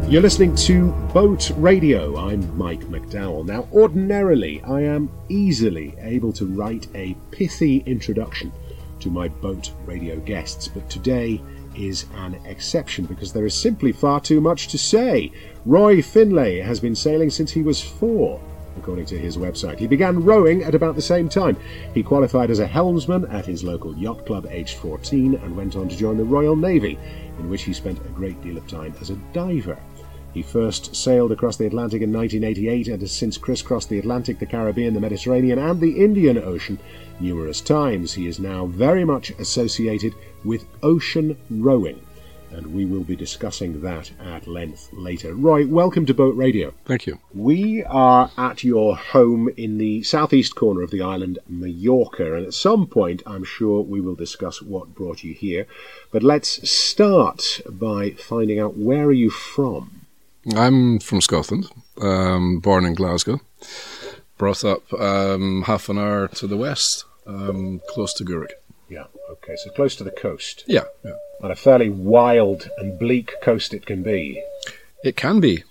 You're listening to Boat Radio. I'm Mike McDowell. Now, ordinarily, I am easily able to write a pithy introduction to my Boat Radio guests, but today is an exception because there is simply far too much to say. Roy Finlay has been sailing since he was 4, according to his website. He began rowing at about the same time. He qualified as a helmsman at his local yacht club aged 14 and went on to join the Royal Navy, in which he spent a great deal of time as a diver. He first sailed across the Atlantic in 1988 and has since crisscrossed the Atlantic, the Caribbean, the Mediterranean and the Indian Ocean numerous times. He is now very much associated with ocean rowing, and we will be discussing that at length later. Roy, welcome to Boat Radio. Thank you. We are at your home in the southeast corner of the island, Mallorca, and at some point I'm sure we will discuss what brought you here. But let's start by finding out, where are you from? I'm from Scotland, born in Glasgow, brought up half an hour to the west, close to Gourock. Yeah, okay, so close to the coast. Yeah. And a fairly wild and bleak coast it can be. It can be,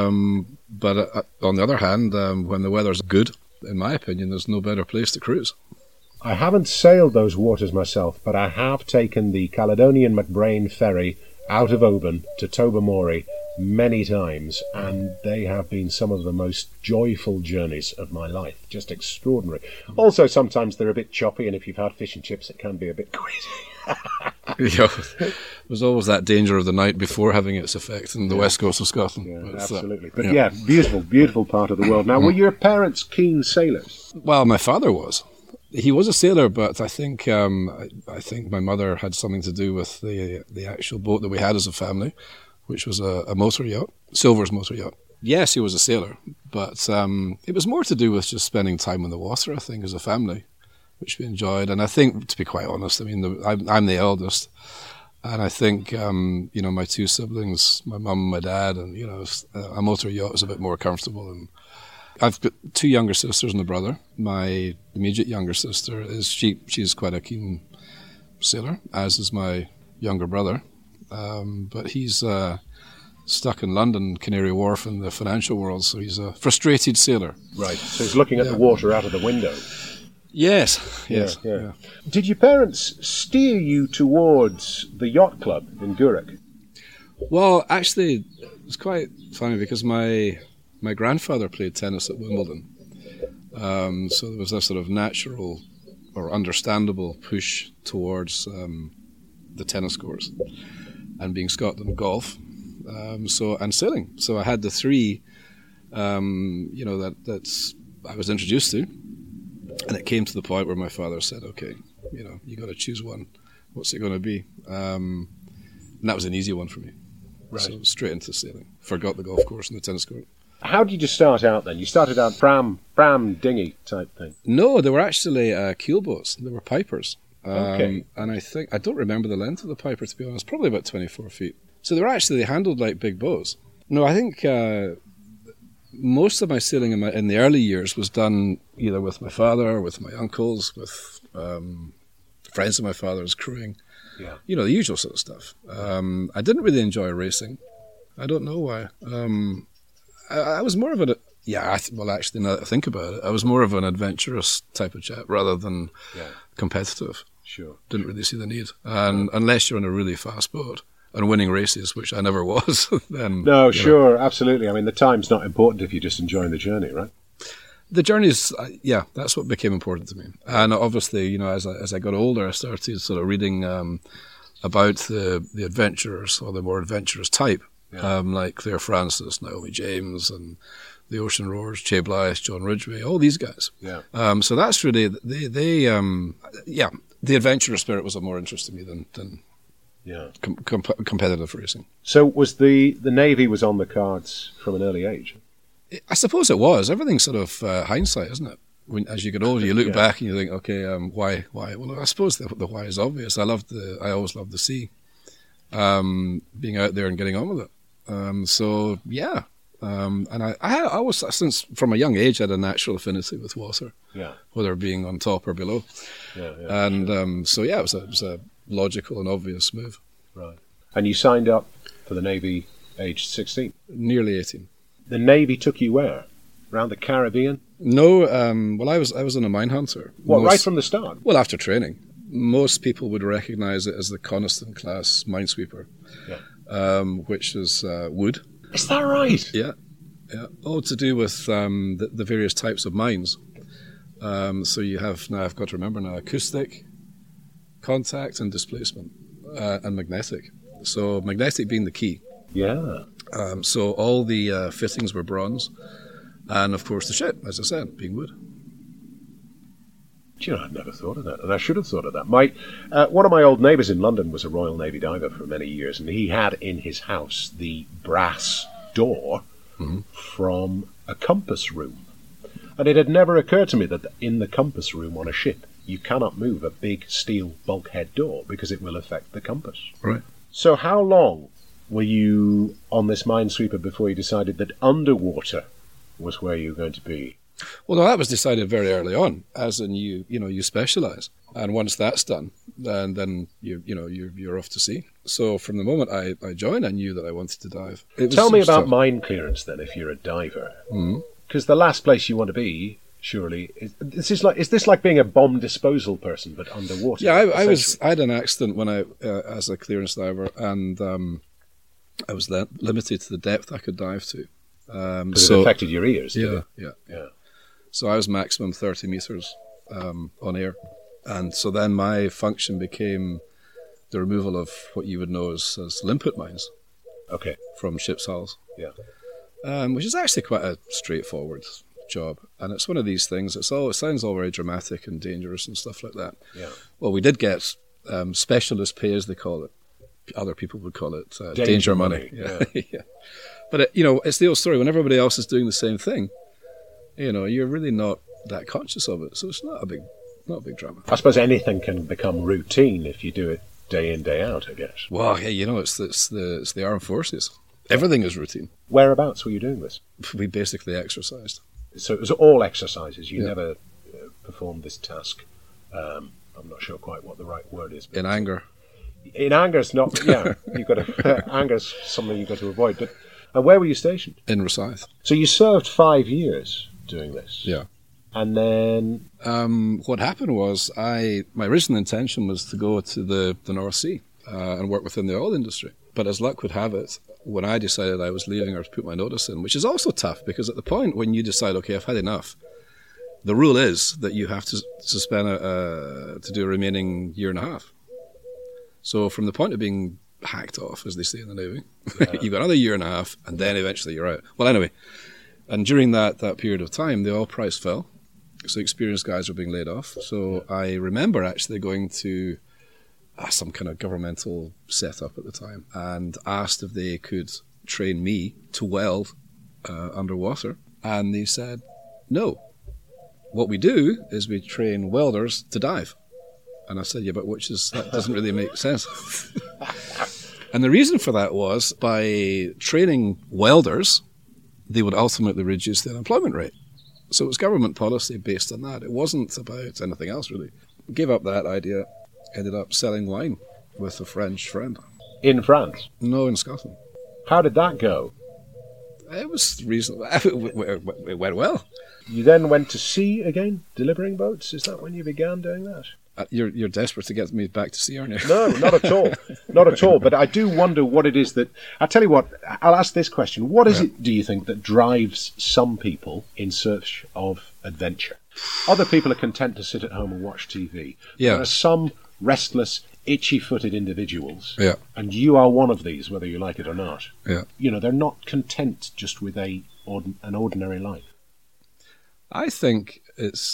but on the other hand, when the weather's good, in my opinion, there's no better place to cruise. I haven't sailed those waters myself, but I have taken the Caledonian McBrain ferry out of Oban to Tobermory many times, and they have been some of the most joyful journeys of my life. Just extraordinary. Also, sometimes they're a bit choppy, and if you've had fish and chips, it can be a bit crazy. Yeah, there's always that danger of the night before having its effect in the west coast of Scotland. Yeah, absolutely. But beautiful part of the world. Now, were your parents keen sailors? Well, my father was. He was a sailor, but I think my mother had something to do with the actual boat that we had as a family, which was a motor yacht, Silver's motor yacht. Yes, he was a sailor, but it was more to do with just spending time on the water, I think, as a family, which we enjoyed. And I think, to be quite honest, I mean, I'm the eldest, and I think, my two siblings, my mum and my dad, and, a motor yacht is a bit more comfortable. And I've got two younger sisters and a brother. My immediate younger sister she's quite a keen sailor, as is my younger brother. But he's stuck in London, Canary Wharf, in the financial world, so he's a frustrated sailor. Right, so he's looking at the water out of the window. Yes. Yeah. Did your parents steer you towards the yacht club in Gourock? Well, actually, it was quite funny because my grandfather played tennis at Wimbledon. So there was a sort of natural or understandable push towards the tennis course, and being Scotland, golf, and sailing. So I had the three, that I was introduced to, and it came to the point where my father said, "Okay, you got to choose one. What's it going to be?" And that was an easy one for me. Right. So straight into sailing. Forgot the golf course and the tennis court. How did you start out then? You started out pram dinghy type thing? No, they were actually keel boats. They were pipers. Okay. And I don't remember the length of the piper, to be honest, probably about 24 feet. So they handled like big boats. No, I think most of my sailing in the early years was done either with my father, with my uncles, with friends of my father's crewing. Yeah. The usual sort of stuff. I didn't really enjoy racing. I don't know why. I was more of actually, now that I think about it, I was more of an adventurous type of chap rather than competitive. Sure. Didn't really see the need. And unless you're in a really fast boat and winning races, which I never was, then... No, sure, absolutely. I mean, the time's not important if you're just enjoying the journey, right? The journey's, that's what became important to me. And obviously, as I got older, I started sort of reading about the adventurers, or the more adventurous type. Like Claire Francis, Naomi James, and the Ocean Roars, Che Blythe, John Ridgway, all these guys. Yeah. So that's really the adventurous spirit was of more interest to me than competitive racing. So was the Navy was on the cards from an early age? I suppose it was. Everything's sort of hindsight, isn't it? As you get older, you look back and you think, okay, why? Well, I suppose the why is obvious. I always loved the sea, being out there and getting on with it. And I always, since from a young age, I had a natural affinity with water, whether being on top or below. It was a logical and obvious move. Right. And you signed up for the Navy age 16. Nearly 18. The Navy took you where? Around the Caribbean? No, well, I was in a mine hunter. What, right from the start? Well, after training. Most people would recognise it as the Coniston class minesweeper, which is wood. Is that right? Yeah. All to do with the various types of mines. So you have, now I've got to remember now, acoustic, contact and displacement, and magnetic. So magnetic being the key. Yeah. So all the fittings were bronze. And of course the ship, as I said, being wood. Do you know, I'd never thought of that, and I should have thought of that. One of my old neighbours in London was a Royal Navy diver for many years, and he had in his house the brass door from a compass room. And it had never occurred to me that in the compass room on a ship, you cannot move a big steel bulkhead door because it will affect the compass. Right. So how long were you on this minesweeper before you decided that underwater was where you were going to be? Well, no, that was decided very early on, as in you specialise, and once that's done, then you're off to sea. So from the moment I joined, I knew that I wanted to dive. Tell me about mine clearance then, if you're a diver, because the last place you want to be, surely, is this like being a bomb disposal person but underwater? Yeah, I had an accident when I as a clearance diver, and I was limited to the depth I could dive to. Because it affected your ears. Yeah. So I was maximum 30 metres on air. And so then my function became the removal of what you would know as limpet mines. Okay. From ship's hulls. Yeah. Which is actually quite a straightforward job. And it's one of these things, it sounds all very dramatic and dangerous and stuff like that. Yeah. Well, we did get specialist pay, as they call it. Other people would call it danger money. Yeah. Yeah. But, it's the old story. When everybody else is doing the same thing, you're really not that conscious of it. So it's not a big drama. I suppose anything can become routine if you do it day in, day out, I guess. Well, hey, it's the armed forces. Everything is routine. Whereabouts were you doing this? We basically exercised. So it was all exercises. You never performed this task. I'm not sure quite what the right word is. In anger. In anger, it's not. Yeah, you've got to. Anger's something you've got to avoid. But where were you stationed? In Rosyth. So you served 5 years doing this. Yeah. And then what happened was my original intention was to go to the North Sea and work within the oil industry. But as luck would have it, when I decided I was leaving or to put my notice in, which is also tough because at the point when you decide, okay, I've had enough, the rule is that you have to suspend to do a remaining year and a half. So from the point of being hacked off, as they say in the Navy, you've got another year and a half, and then eventually you're out. Well, anyway, and during that period of time, the oil price fell, so experienced guys were being laid off. So I remember actually going to some kind of governmental setup at the time and asked if they could train me to weld underwater, and they said no. What we do is we train welders to dive. And I said, yeah, but that doesn't really make sense. And the reason for that was by training welders, they would ultimately reduce the unemployment rate. So it was government policy based on that. It wasn't about anything else, really. Gave up that idea, ended up selling wine with a French friend. In France? No, in Scotland. How did that go? It was reasonable. It went well. You then went to sea again, delivering boats? Is that when you began doing that? You're desperate to get me back to sea, aren't you? No, not at all. Not at all. But I do wonder what it is that... I'll tell you what, I'll ask this question. What is it, do you think, that drives some people in search of adventure? Other people are content to sit at home and watch TV. Yeah. There are some restless, itchy-footed individuals, and you are one of these, whether you like it or not. Yeah. They're not content just with an ordinary life. I think it's...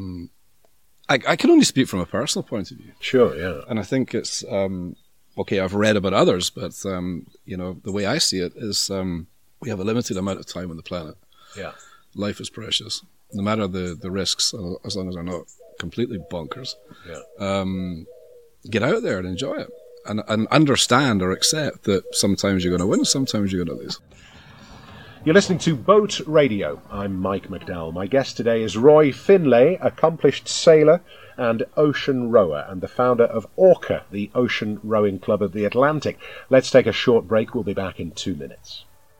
I can only speak from a personal point of view. Sure, yeah. And I think it's, okay, I've read about others, but, the way I see it is we have a limited amount of time on the planet. Yeah. Life is precious, no matter the risks, as long as they're not completely bonkers. Yeah. Get out there and enjoy it. And understand or accept that sometimes you're going to win, sometimes you're going to lose. You're listening to Boat Radio. I'm Mike McDowell. My guest today is Roy Finlay, accomplished sailor and ocean rower, and the founder of Orca, the Ocean Rowing Club of the Atlantic. Let's take a short break. We'll be back in 2 minutes.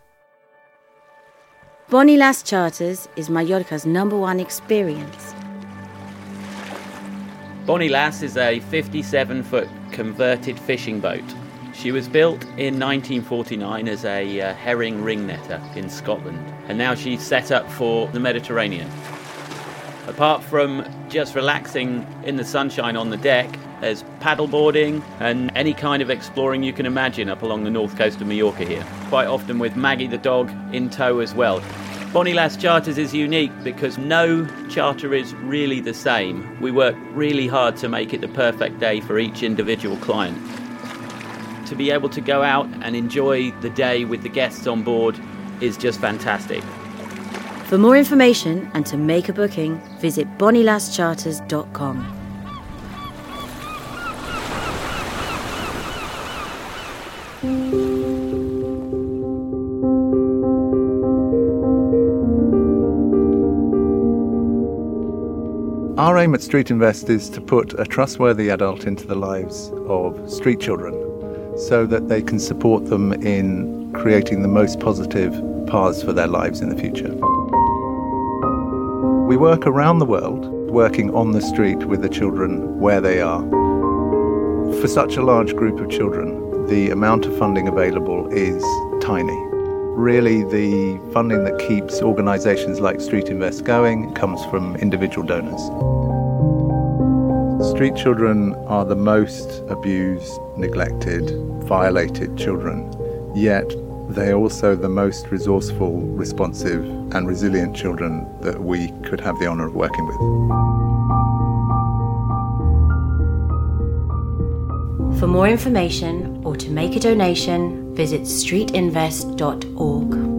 Bonnie Lass Charters is Mallorca's #1 experience. Bonnie Lass is a 57-foot converted fishing boat. She was built in 1949 as a herring ring netter in Scotland, and now she's set up for the Mediterranean. Apart from just relaxing in the sunshine on the deck, there's paddleboarding and any kind of exploring you can imagine up along the north coast of Mallorca here, quite often with Maggie the dog in tow as well. Bonnie Lass Charters is unique because no charter is really the same. We work really hard to make it the perfect day for each individual client. To be able to go out and enjoy the day with the guests on board is just fantastic. For more information and to make a booking, visit bonnielasscharters.com. Our aim at Street Invest is to put a trustworthy adult into the lives of street children so that they can support them in creating the most positive paths for their lives in the future. We work around the world, working on the street with the children where they are. For such a large group of children, the amount of funding available is tiny. Really, the funding that keeps organisations like Street Invest going comes from individual donors. Street children are the most abused, neglected, violated children, yet they are also the most resourceful, responsive and resilient children that we could have the honour of working with. For more information or to make a donation, visit streetinvest.org.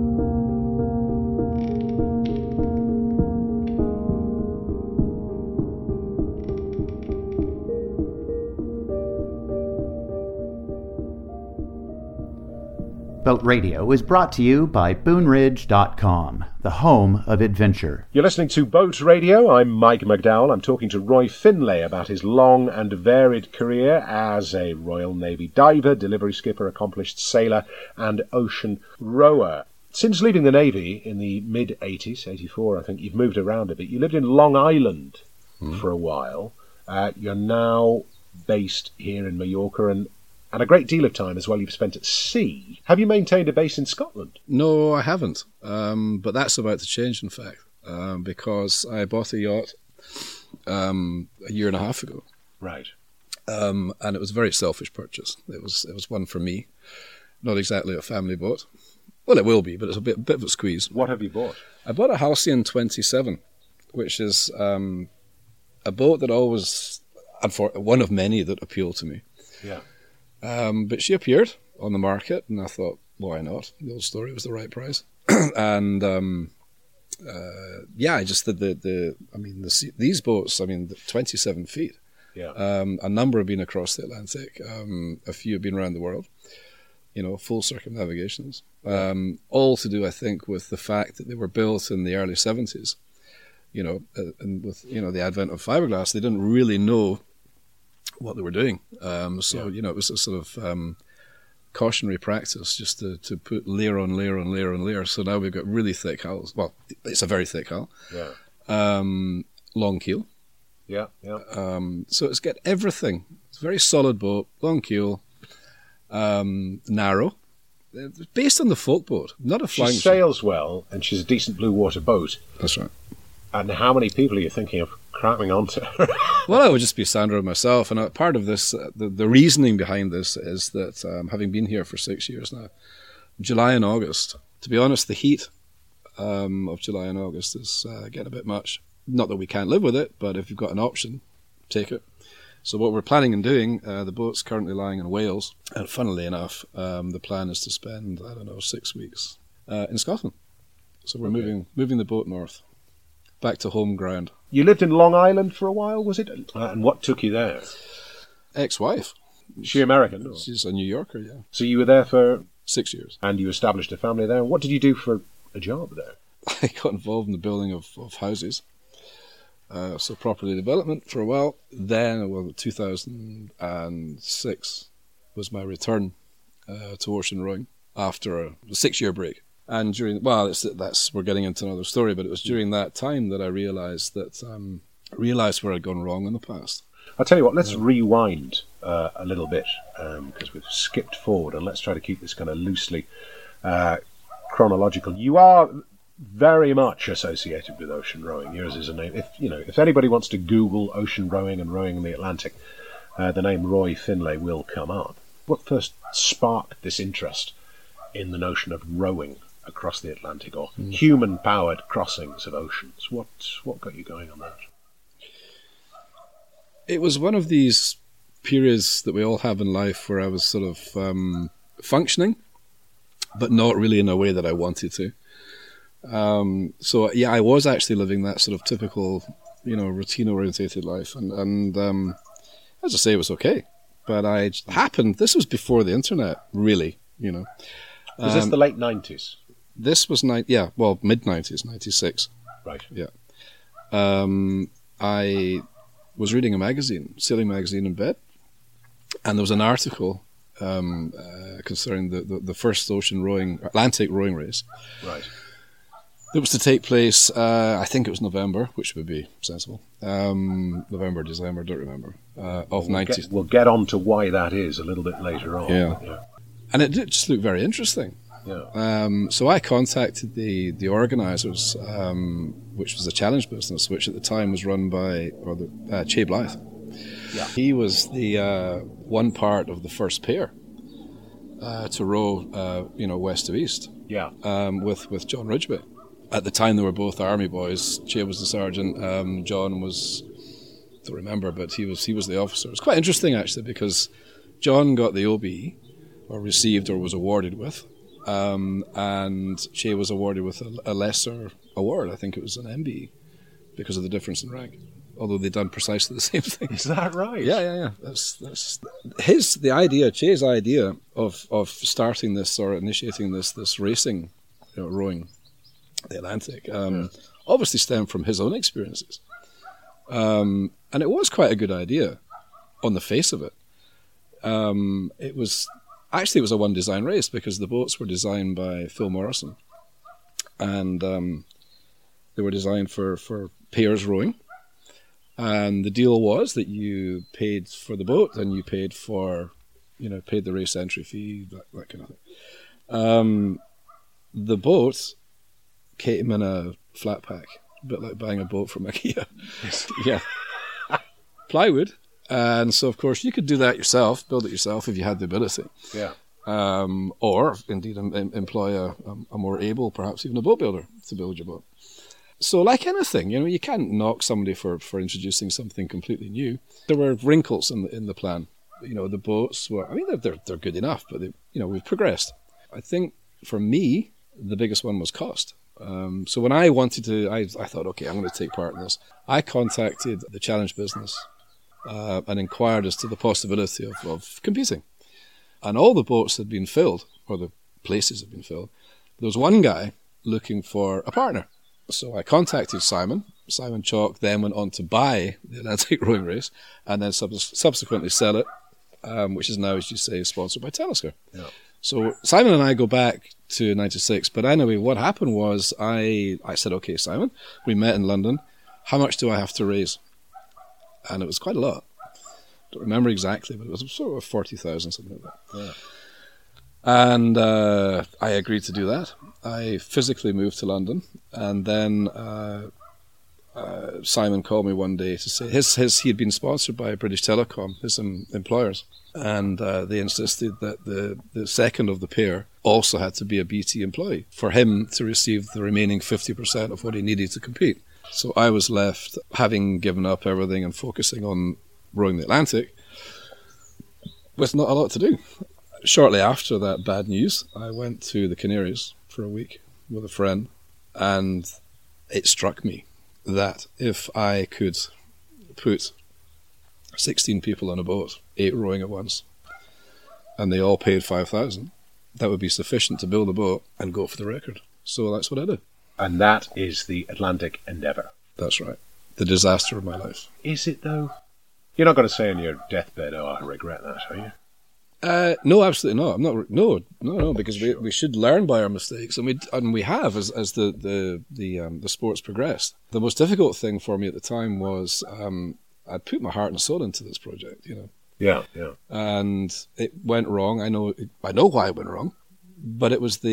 Boat Radio is brought to you by BoonRidge.com, the home of adventure. You're listening to Boat Radio. I'm Mike McDowell. I'm talking to Roy Finlay about his long and varied career as a Royal Navy diver, delivery skipper, accomplished sailor and ocean rower. Since leaving the Navy in the mid-80s, 84 I think, you've moved around a bit. You lived in Long Island for a while. You're now based here in Mallorca, and a great deal of time as well you've spent at sea. Have you maintained a base in Scotland? No, I haven't. But that's about to change, in fact, because I bought a yacht a year and a half ago. Right. And it was a very selfish purchase. It was one for me, not exactly a family boat. Well, it will be, but it's a bit of a squeeze. What have you bought? I bought a Halcyon 27, which is a boat that always, one of many that appealed to me. Yeah. But she appeared on the market, and I thought, why not? The old story, was the right price. And I just did these boats, the 27 feet. Yeah. A number have been across the Atlantic. A few have been around the world. Full circumnavigations. All to do, I think, with the fact that they were built in the early 70s. And with the advent of fiberglass, they didn't really know what they were doing. It was a sort of cautionary practice just to put layer on layer on layer on layer. So now we've got really thick hulls. Well, it's a very thick hull. Yeah. Long keel. Yeah, yeah. So it's got everything. It's a very solid boat, long keel, narrow. Based on the folk boat, not a flying. She sails well, and she's a decent blue water boat. That's right. And how many people are you thinking of cramming onto her? Well, I would just be Sandra and myself. And part of this, the reasoning behind this is that having been here for 6 years now, July and August, to be honest, the heat of July and August is getting a bit much. Not that we can't live with it, but if you've got an option, take it. So what we're planning on doing, the boat's currently lying in Wales, and funnily enough, the plan is to spend, 6 weeks in Scotland. So we're moving the boat north, back to home ground. You lived in Long Island for a while, was it? And what took you there? Ex-wife. She American? Or? She's a New Yorker, yeah. So you were there for 6 years. And you established a family there. What did you do for a job there? I got involved in the building of houses. So property development for a while. Then, 2006 was my return to ocean rowing after a 6-year break. And during, we're getting into another story, but it was during that time that I realised where I'd gone wrong in the past. I'll tell you what, let's rewind a little bit, because we've skipped forward, and let's try to keep this kind of loosely chronological. You are very much associated with ocean rowing. Yours is a name. If anybody wants to Google ocean rowing and rowing in the Atlantic, the name Roy Finlay will come up. What first sparked this interest in the notion of rowing across the Atlantic, or human-powered crossings of oceans? What got you going on that? It was one of these periods that we all have in life where I was sort of functioning, but not really in a way that I wanted to. I was actually living that sort of typical, routine-orientated life, and as I say, it was okay. But this was before the internet, really, Was this the late 90s? This was mid-90s, 96. Right. Yeah. I was reading a sailing magazine in bed, and there was an article concerning the first Atlantic rowing race. Right. It was to take place, I think it was November, which would be sensible. November, December, don't remember. We'll get on to why that is a little bit later on. Yeah. And it did just look very interesting. Yeah. So I contacted the organisers, which was a challenge business, which at the time was run by Che Blythe. Yeah. He was the one part of the first pair to row, west to east. Yeah. With John Ridgway. At the time, they were both army boys. Che was the sergeant. John was, I don't remember, but he was the officer. It was quite interesting actually, because John got the OBE, or received or was awarded with, and Che was awarded with a lesser award. I think it was an MBE, because of the difference in rank. Although they'd done precisely the same thing. Is that right? Yeah. That's Che's idea of starting this or initiating this racing, rowing the Atlantic, obviously stemmed from his own experiences. And it was quite a good idea on the face of it. It was a one design race, because the boats were designed by Phil Morrison, and they were designed for pairs rowing. And the deal was that you paid for the boat, and you paid for, paid the race entry fee, that kind of thing. The boat came in a flat pack, a bit like buying a boat from IKEA. Yeah. Plywood. And so, of course, you could do that yourself, build it yourself if you had the ability. Yeah. Or, indeed, employ a more able, perhaps even a boat builder to build your boat. So, like anything, you can't knock somebody for introducing something completely new. There were wrinkles in the plan. The boats were, they're good enough, but we've progressed. I think, for me, the biggest one was cost. So when I wanted to, I thought, okay, I'm going to take part in this. I contacted the challenge business and inquired as to the possibility of competing. And all the boats had been filled, or the places had been filled. There was one guy looking for a partner. So I contacted Simon. Simon Chalk then went on to buy the Atlantic rowing race, and then subsequently sell it, which is now, as you say, sponsored by Talisker. Yeah. So Simon and I go back to 96, but anyway, what happened was I said, okay, Simon, we met in London. How much do I have to raise? And it was quite a lot. Don't remember exactly, but it was sort of 40,000, something like that. Yeah. And I agreed to do that. I physically moved to London, and then Simon called me one day to say he had been sponsored by British Telecom, his employers, and they insisted that the second of the pair also had to be a BT employee for him to receive the remaining 50% of what he needed to compete. So I was left, having given up everything and focusing on rowing the Atlantic, with not a lot to do. Shortly after that bad news, I went to the Canaries for a week with a friend, and it struck me that if I could put 16 people on a boat, 8 rowing at once, and they all paid 5,000, that would be sufficient to build a boat and go for the record. So that's what I did. And that is the Atlantic Endeavour. That's right. The disaster of my life. Is it, though? You're not going to say on your deathbed, "Oh, I regret that," are you? No, absolutely not. I'm not. No, because we should learn by our mistakes, and we have as the sports progressed. The most difficult thing for me at the time was I'd put my heart and soul into this project, Yeah. and it went wrong. I know why it went wrong, but it was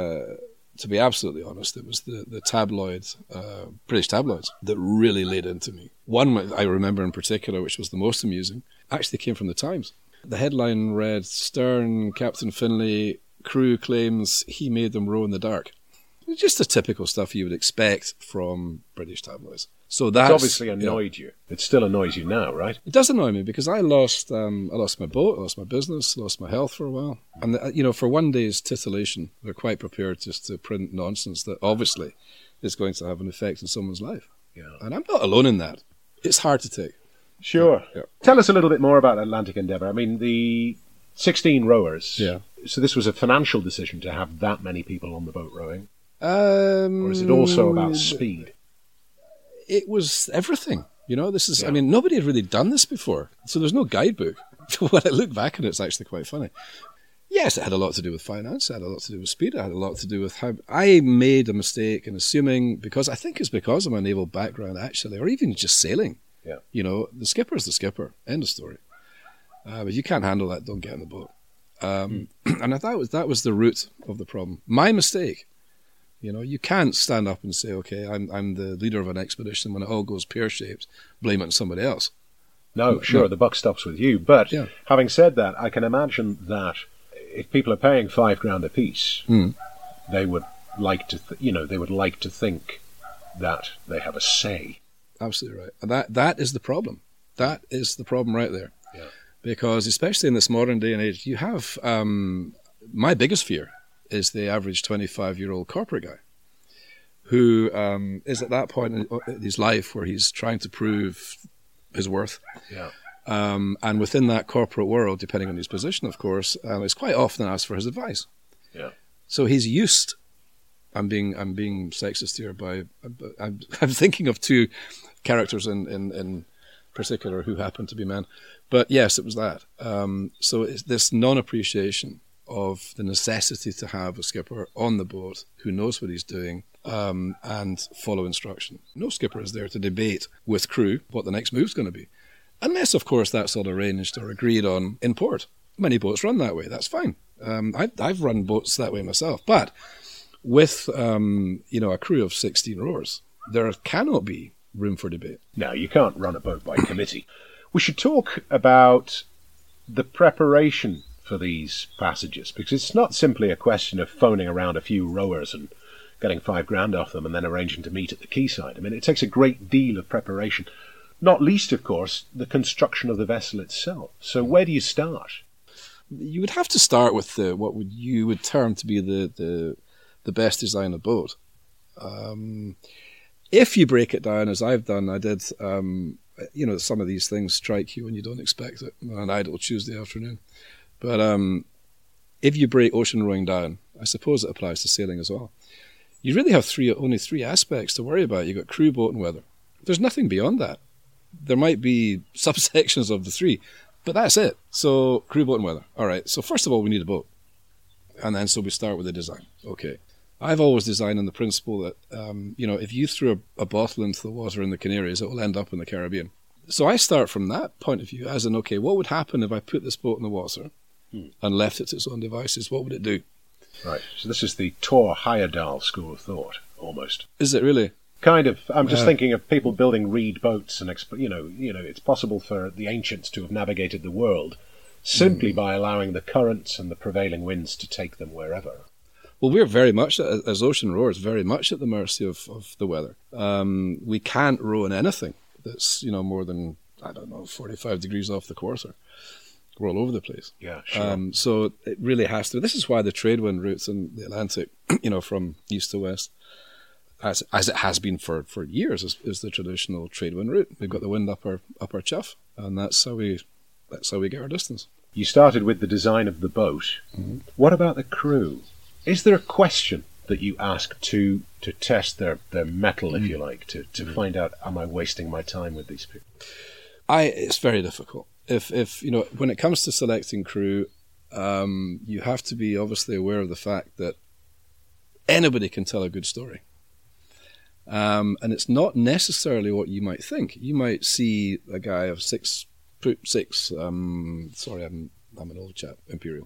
to be absolutely honest, it was the tabloids, British tabloids, that really laid into me. One I remember in particular, which was the most amusing, actually came from the Times. The headline read, "Stern, Captain Finlay, crew claims he made them row in the dark." Just the typical stuff you would expect from British tabloids. So that's It's obviously annoyed you. It still annoys you now, right? It does annoy me because I lost my boat, I lost my business, lost my health for a while. And, for one day's titillation, they're quite prepared just to print nonsense that obviously is going to have an effect on someone's life. Yeah. And I'm not alone in that. It's hard to take. Sure. Yeah. Tell us a little bit more about Atlantic Endeavour. I mean, the 16 rowers. Yeah. So this was a financial decision to have that many people on the boat rowing? Or is it also about speed? It was everything. This is, Yeah. Nobody had really done this before. So there's no guidebook. When I look back on it, it's actually quite funny. Yes, it had a lot to do with finance. It had a lot to do with speed. It had a lot to do with how I made a mistake in assuming, because I think it's because of my naval background, actually, or even just sailing. Yeah. The skipper's the skipper. End of story. But you can't handle that, don't get in the boat. And that was the root of the problem. My mistake. You can't stand up and say, "Okay, I'm the leader of an expedition." When it all goes pear-shaped, blame it on somebody else. No, sure, the buck stops with you. But Yeah. having said that, I can imagine that if people are paying $5,000 a piece, they would like to, they would like to think that they have a say. Absolutely right. And that is the problem. That is the problem right there. Yeah. Because especially in this modern day and age, you have my biggest fear is the average 25-year-old corporate guy who is at that point in his life where he's trying to prove his worth. Yeah. And within that corporate world, depending on his position, of course, it's quite often asked for his advice. Yeah. So he's used. I'm being sexist here, I'm thinking of two characters in particular who happen to be men. But yes, it was that. So it's this non-appreciation of the necessity to have a skipper on the boat who knows what he's doing and follow instruction. No skipper is there to debate with crew what the next move's going to be. Unless, of course, that's all arranged or agreed on in port. Many boats run that way. That's fine. I've run boats that way myself. But with a crew of 16 rowers, there cannot be room for debate. No, you can't run a boat by committee. We should talk about the preparation for these passages, because it's not simply a question of phoning around a few rowers and getting $5,000 off them and then arranging to meet at the quayside. I mean, it takes a great deal of preparation, not least, of course, the construction of the vessel itself. So where do you start? You would have to start with what you would term to be the best design of boat. If you break it down, as I've done, I did, some of these things strike you when you don't expect it on an idle Tuesday afternoon. But if you break ocean rowing down, I suppose it applies to sailing as well. You really have only three aspects to worry about. You've got crew, boat, and weather. There's nothing beyond that. There might be subsections of the three, but that's it. So crew, boat, and weather. All right, so first of all, we need a boat. And then so we start with the design. Okay. I've always designed on the principle that, if you threw a bottle into the water in the Canaries, it will end up in the Caribbean. So I start from that point of view, as in, okay, what would happen if I put this boat in the water and left it to its own devices? What would it do? Right, so this is the Thor Heyerdahl school of thought, almost. Is it really? Kind of. I'm just thinking of people building reed boats, and it's possible for the ancients to have navigated the world simply by allowing the currents and the prevailing winds to take them wherever. Well, we're very much, as ocean rowers, very much at the mercy of the weather. We can't row in anything that's, more than, 45 degrees off the quarter. We're all over the place. Yeah, sure. So it really has to. This is why the trade wind routes in the Atlantic, from east to west, as it has been for years, is the traditional trade wind route. We've got the wind up our chuff, and that's how we get our distance. You started with the design of the boat. Mm-hmm. What about the crew? Is there a question that you ask to test their mettle, if you like, to find out, am I wasting my time with these people? It's very difficult. If you know, when it comes to selecting crew, you have to be obviously aware of the fact that anybody can tell a good story. And it's not necessarily what you might think. You might see a guy of 6'6", sorry, I'm an old chap, Imperial,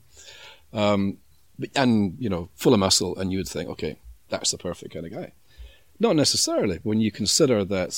and, you know, full of muscle, and you would think, okay, that's the perfect kind of guy. Not necessarily, when you consider that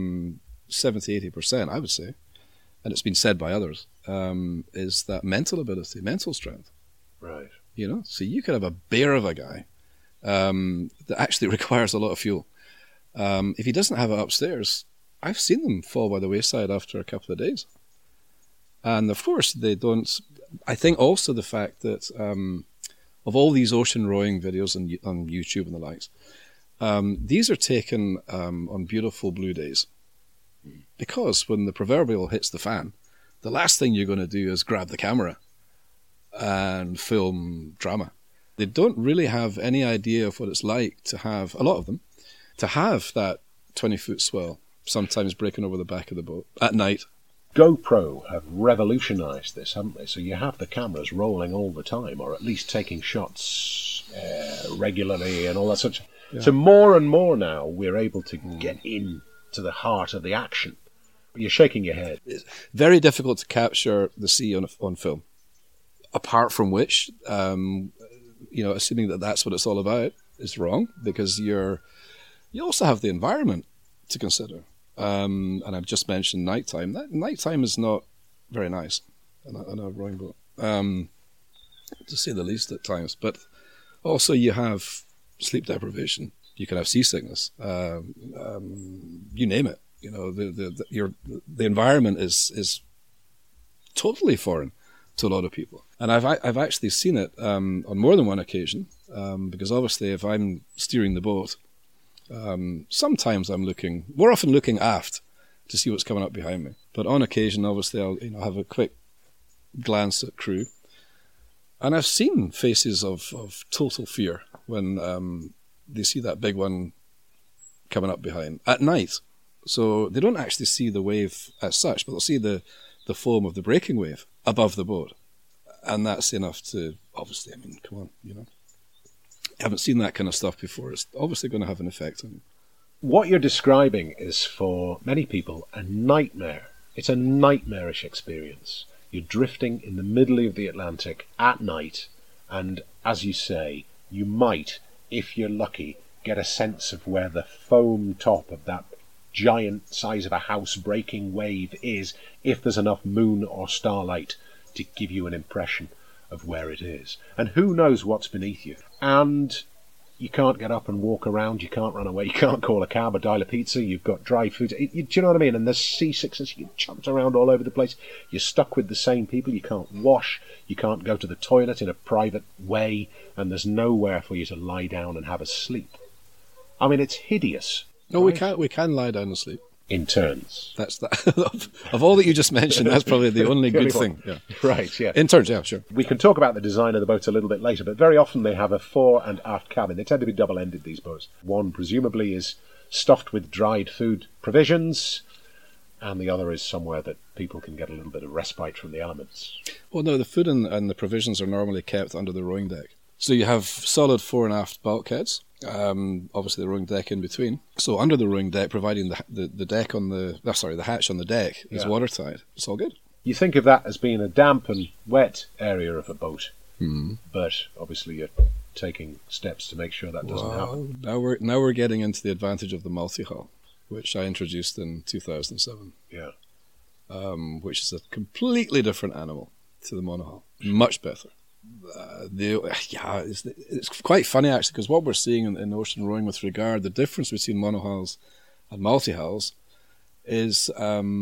70-80%, I would say, and it's been said by others, is that mental ability, mental strength. Right. You know, so you could have a bear of a guy that actually requires a lot of fuel. If he doesn't have it upstairs, I've seen them fall by the wayside after a couple of days. And of course, they don't. I think also the fact that of all these ocean rowing videos on YouTube and the likes, these are taken on beautiful blue days. Because when the proverbial hits the fan, the last thing you're going to do is grab the camera and film drama. They don't really have any idea of what it's like to have, a lot of them, to have that 20-foot swell, sometimes breaking over the back of the boat at night. GoPro have revolutionised this, haven't they? So you have the cameras rolling all the time, or at least taking shots regularly and all that sort of. Yeah. So more and more now we're able to get in to the heart of the action. You're shaking your head. It's very difficult to capture the sea on film. Apart from which, you know, assuming that that's what it's all about is wrong, because you also have the environment to consider. And I've just mentioned nighttime. Nighttime is not very nice on a rowing boat, to say the least at times. But also you have sleep deprivation. You can have seasickness. You name it. You know, the environment is totally foreign to a lot of people. And I've actually seen it on more than one occasion, because obviously if I'm steering the boat, sometimes we're often looking aft to see what's coming up behind me. But on occasion, obviously, I'll have a quick glance at crew. And I've seen faces of total fear when they see that big one coming up behind at night. So they don't actually see the wave as such, but they'll see the foam of the breaking wave above the boat. And that's enough to, obviously, I mean, come on, you know. I haven't seen that kind of stuff before. It's obviously going to have an effect on you. What you're describing is, for many people, a nightmare. It's a nightmarish experience. You're drifting in the middle of the Atlantic at night, and as you say, you might, if you're lucky, get a sense of where the foam top of that giant size of a house breaking wave is, if there's enough moon or starlight to give you an impression of where it is. And who knows what's beneath you. And you can't get up and walk around, you can't run away, you can't call a cab or dial a pizza, you've got dry food. Do you know what I mean? And there's seasickness, you get chumped around all over the place, you're stuck with the same people, you can't wash, you can't go to the toilet in a private way, and there's nowhere for you to lie down and have a sleep. I mean, it's hideous. No, right? we can lie down and sleep. In turns. That's that. Of all that you just mentioned, that's probably the only good thing. Yeah. Right, yeah. In turns, yeah, sure. We can talk about the design of the boats a little bit later, but very often they have a fore and aft cabin. They tend to be double-ended, these boats. One, presumably, is stuffed with dried food provisions, and the other is somewhere that people can get a little bit of respite from the elements. Well, no, the food and the provisions are normally kept under the rowing deck. So you have solid fore and aft bulkheads, obviously the rowing deck in between. So under the rowing deck, providing the deck on the hatch on the deck is watertight, it's all good. You think of that as being a damp and wet area of a boat, but obviously you're taking steps to make sure that doesn't happen. Now we're getting into the advantage of the multi-hull, which I introduced in 2007. Yeah, which is a completely different animal to the monohull, much better. It's quite funny actually, because what we're seeing in ocean rowing with regard the difference between monohulls and multi-hulls is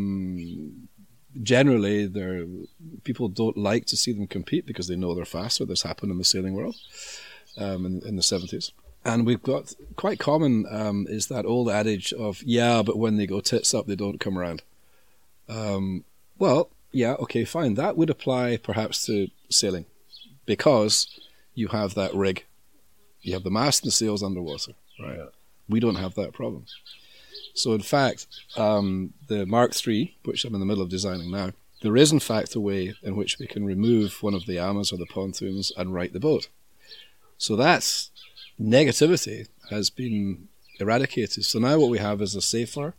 generally people don't like to see them compete because they know they're faster. This happened in the sailing world in the 70s, and we've got quite common is that old adage of but when they go tits up they don't come around. Well, yeah, okay, fine. That would apply perhaps to sailing, because you have that rig. You have the mast and the sails underwater. Right. Yeah. We don't have that problem. So in fact, the Mark III, which I'm in the middle of designing now, there is in fact a way in which we can remove one of the amas or the pontoons and right the boat. So that's negativity has been eradicated. So now what we have is a safer,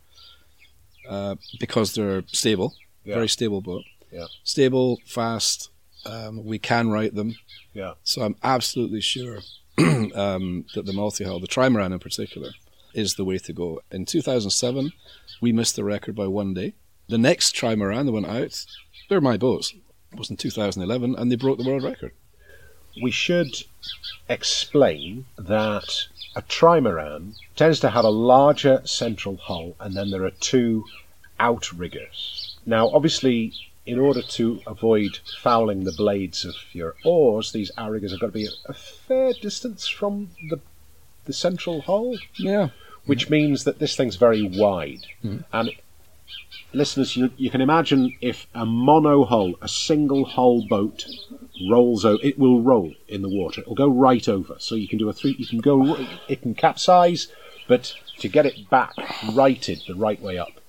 because they're stable, very stable boat. Yeah. Stable, fast, we can right them. Yeah. So I'm absolutely sure that the multi-hull, the trimaran in particular, is the way to go. In 2007, we missed the record by 1 day. The next trimaran that went out, they're my boats. It was in 2011, and they broke the world record. We should explain that a trimaran tends to have a larger central hull, and then there are two outriggers. Now, obviously, in order to avoid fouling the blades of your oars, these outriggers have got to be a fair distance from the central hull. Yeah. Which means that this thing's very wide. And listeners, you can imagine if a mono-hull, a single-hull boat rolls over, it will roll in the water. It will go right over. So you can do it can capsize, but to get it back righted the right way up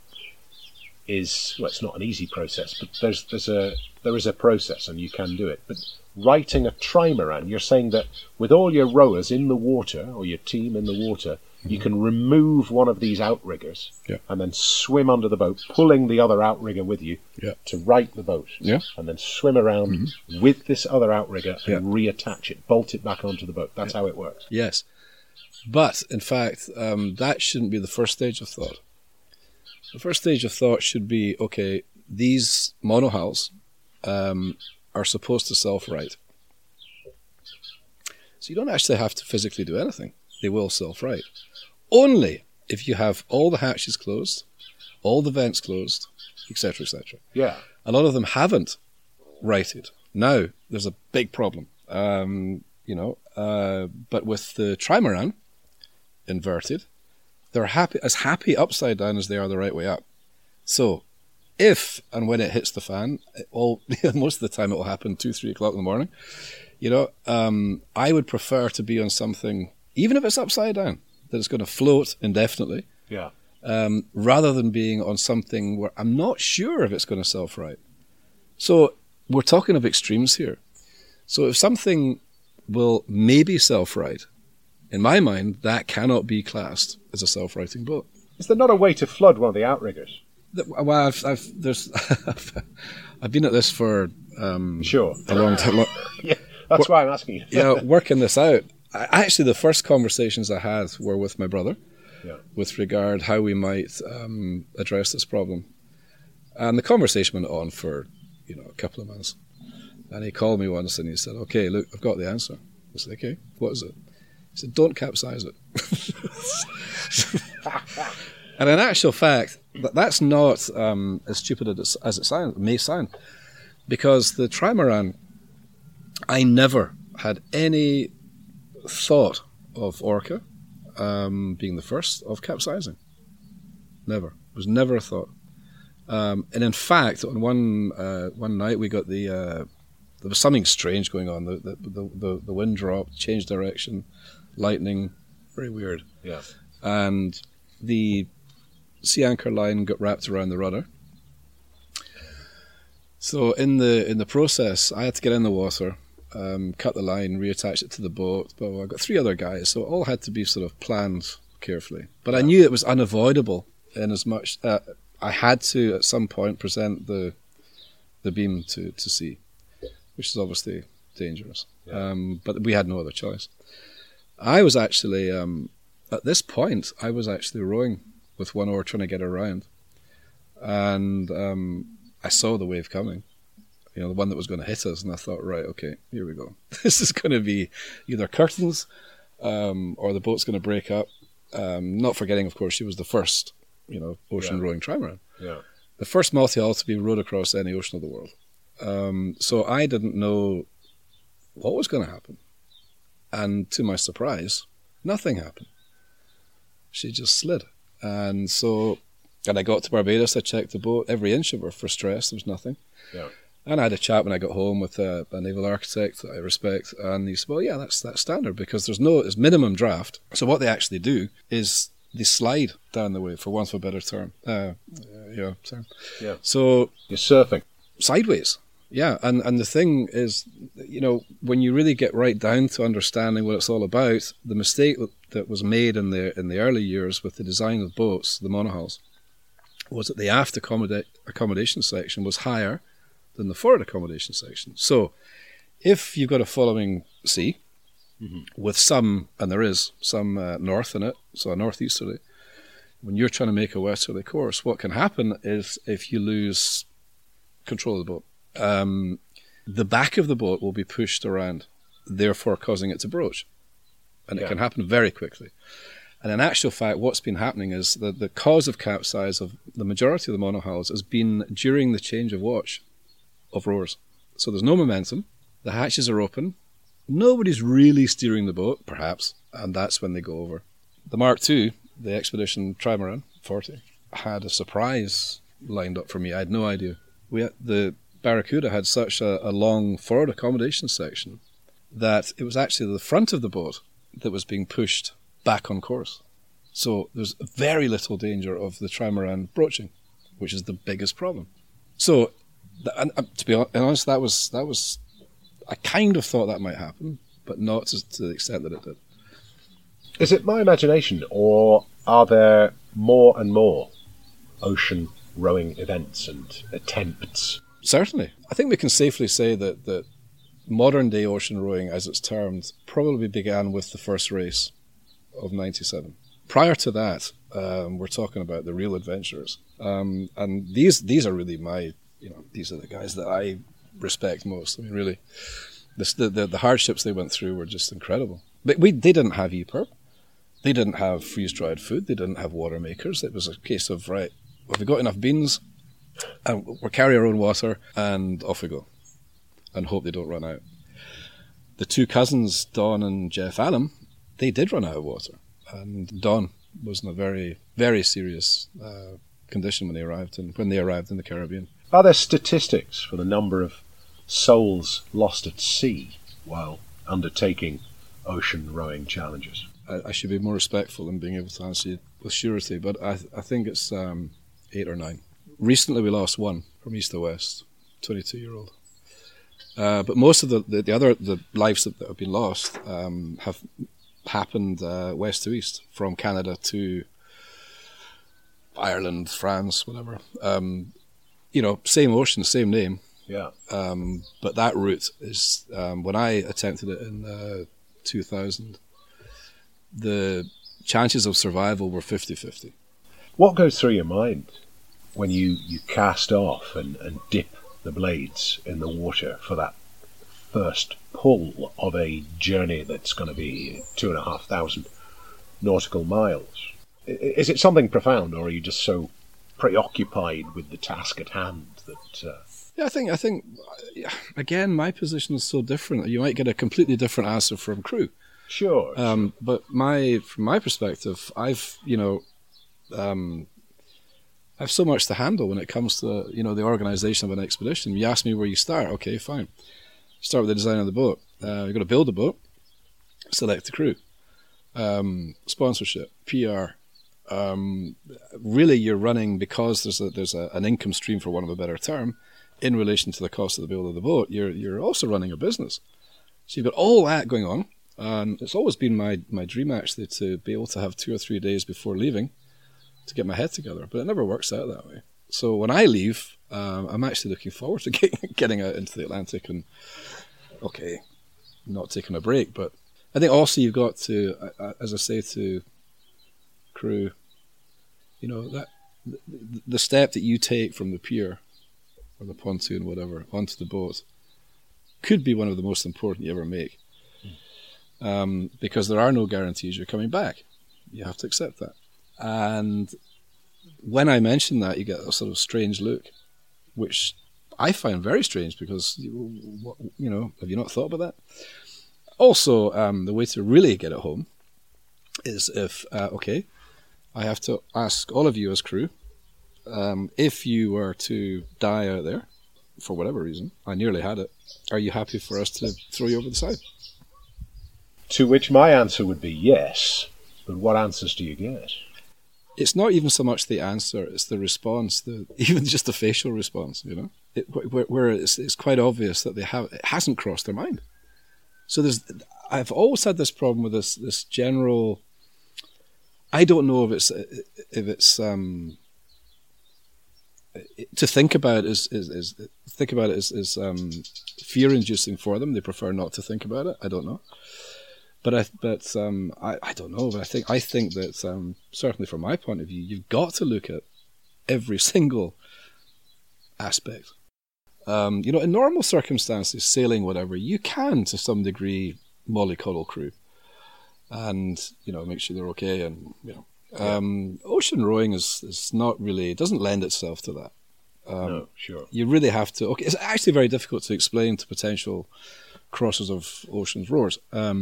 is, well, it's not an easy process, but there is a process, and you can do it. But righting a trimaran, you're saying that with all your rowers in the water, or your team in the water, you can remove one of these outriggers and then swim under the boat, pulling the other outrigger with you to right the boat. And then swim around with this other outrigger and reattach it, bolt it back onto the boat. That's how it works. Yes. But, in fact, that shouldn't be the first stage of thought. The first stage of thought should be, okay, these monohulls are supposed to self-right. So you don't actually have to physically do anything. They will self-right. Only if you have all the hatches closed, all the vents closed, etc., etc. Yeah. A lot of them haven't righted. Now, there's a big problem. But with the trimaran inverted, they're happy upside down as they are the right way up. So, if and when it hits the fan, most of the time it will happen 2-3 o'clock in the morning. I would prefer to be on something, even if it's upside down, that it's going to float indefinitely. Yeah. Rather than being on something where I'm not sure if it's going to self-right. So we're talking of extremes here. So if something will maybe self-right, in my mind, that cannot be classed as a self-righting boat. Is there not a way to flood one of the outriggers? Well, I've been at this for sure a long time. Yeah, that's why I'm asking you. Working this out. Actually, the first conversations I had were with my brother, with regard how we might address this problem, and the conversation went on for a couple of months. And he called me once and he said, "Okay, look, I've got the answer." I said, "Okay, what is it?" He said, "Don't capsize it." And in actual fact, that's not as stupid as it may sound, because the trimaran, I never had any thought of Orca being the first of capsizing. Never. It was never a thought. And in fact, on one night we got there was something strange going on. The wind dropped, changed direction, lightning, very weird. Yeah. And the sea anchor line got wrapped around the rudder. So in the process, I had to get in the water, cut the line, reattach it to the boat. But I got 3 other guys, so it all had to be sort of planned carefully. But I knew it was unavoidable in as much I had to at some point present the beam to sea, which is obviously dangerous. Yeah. But we had no other choice. I was actually at this point I was actually rowing with one oar trying to get around, and I saw the wave coming, the one that was going to hit us, and I thought, right, okay, here we go. This is going to be either curtains or the boat's going to break up. Not forgetting, of course, she was the first, ocean rowing trimaran. Yeah. The first multi-hull to be rowed across any ocean of the world. So I didn't know what was going to happen. And to my surprise, nothing happened. She just slid. And so And I got to Barbados, I checked the boat, every inch of her for stress, there was nothing. Yeah. And I had a chat when I got home with a naval architect that I respect, and he said, well, yeah, that's standard, because there's minimum draft. So what they actually do is they slide down the wave, for want of a better term. Yeah. So you're surfing. Sideways. Yeah, and the thing is, when you really get right down to understanding what it's all about, the mistake that was made in the early years with the design of boats, the monohulls, was that the aft accommodation section was higher than the forward accommodation section. So if you've got a following sea with some, and there is some north in it, so a northeasterly, when you're trying to make a westerly course, what can happen is if you lose control of the boat, the back of the boat will be pushed around, therefore causing it to broach. And it can happen very quickly. And in actual fact, what's been happening is that the cause of capsize of the majority of the monohulls has been during the change of watch of rowers. So there's no momentum, the hatches are open, nobody's really steering the boat, perhaps, and that's when they go over. The Mark II, the Expedition Trimaran 40, had a surprise lined up for me. I had no idea. The Barracuda had such a long forward accommodation section that it was actually the front of the boat that was being pushed back on course. So there's very little danger of the Trimaran broaching, which is the biggest problem. So, to be honest, that was I kind of thought that might happen, but not to the extent that it did. Is it my imagination, or are there more and more ocean rowing events and attempts? Certainly. I think we can safely say that modern-day ocean rowing, as it's termed, probably began with the first race of 97. Prior to that, we're talking about the real adventurers. And these are really these are the guys that I respect most. I mean, really, the hardships they went through were just incredible. But they didn't have EPIRB. They didn't have freeze-dried food. They didn't have water makers. It was a case of, right, have we got enough beans? And we'll carry our own water, and off we go, and hope they don't run out. The two cousins, Don and Jeff Allen, they did run out of water, and Don was in a very, very serious condition when they arrived in the Caribbean. Are there statistics for the number of souls lost at sea while undertaking ocean rowing challenges? I should be more respectful in being able to answer you with surety, but I think it's 8 or 9. Recently, we lost one from east to west, 22-year-old. But most of the lives that have been lost have happened west to east, from Canada to Ireland, France, whatever. Same ocean, same name. Yeah. But that route is, when I attempted it in 2000, the chances of survival were 50-50. What goes through your mind when you cast off and dip the blades in the water for that first pull of a journey that's going to be 2,500 nautical miles? Is it something profound, or are you just so preoccupied with the task at hand that... Yeah, I think again, my position is so different. You might get a completely different answer from crew. Sure. But from my perspective, I've so much to handle when it comes to the organisation of an expedition. You ask me where you start. Okay, fine. Start with the design of the boat. You've got to build a boat, select the crew, sponsorship, PR. Really, you're running, because there's an income stream, for want of a better term, in relation to the cost of the build of the boat. You're also running a business, so you've got all that going on. And it's always been my dream, actually, to be able to have 2 or 3 days before leaving to get my head together, but it never works out that way. So when I leave, I'm actually looking forward to getting out into the Atlantic and, not taking a break. But I think also you've got to, as I say to crew, that the step that you take from the pier or the pontoon, whatever, onto the boat could be one of the most important you ever make. Because there are no guarantees you're coming back. You have to accept that. And when I mention that, you get a sort of strange look, which I find very strange, because, have you not thought about that? Also, the way to really get it home is if, I have to ask all of you as crew, If you were to die out there, for whatever reason, I nearly had it, are you happy for us to throw you over the side? To which my answer would be yes, but what answers do you get? It's not even so much the answer, it's the response, even just the facial response, where it's quite obvious that it hasn't crossed their mind. So I've always had this problem with this general, I don't know if it's to think about it is fear-inducing for them. They prefer not to think about it. I don't know, but I don't know. But I think that certainly from my point of view, you've got to look at every single aspect. In normal circumstances, sailing, whatever, you can to some degree mollycoddle crew, and make sure they're okay, and ocean rowing is not really, it doesn't lend itself to that. No, sure. You really have to. Okay, it's actually very difficult to explain to potential crossers of ocean's rowers.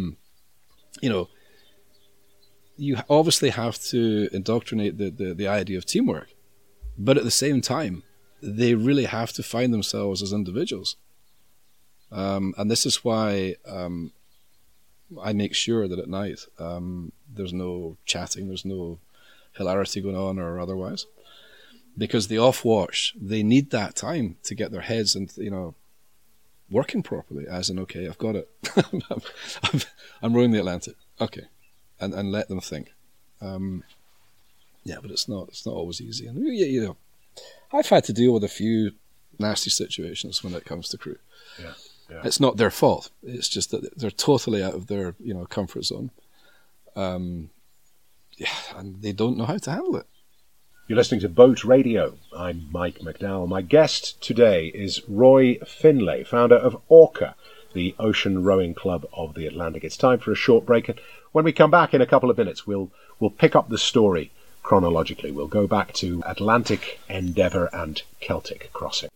You obviously have to indoctrinate the idea of teamwork, but at the same time, they really have to find themselves as individuals. And this is why I make sure that at night there's no chatting, there's no hilarity going on or otherwise. Because the off-watch, they need that time to get their heads and working properly, as in, okay, I've got it. I'm rowing the Atlantic. Okay. And let them think. But it's not always easy. And I've had to deal with a few nasty situations when it comes to crew. Yeah. It's not their fault. It's just that they're totally out of their comfort zone. And they don't know how to handle it. You're listening to Boat Radio. I'm Mike McDowell. My guest today is Roy Finlay, founder of Orca, the ocean rowing club of the Atlantic. It's time for a short break, and when we come back in a couple of minutes, we'll pick up the story chronologically. We'll go back to Atlantic Endeavour and Celtic Crossing.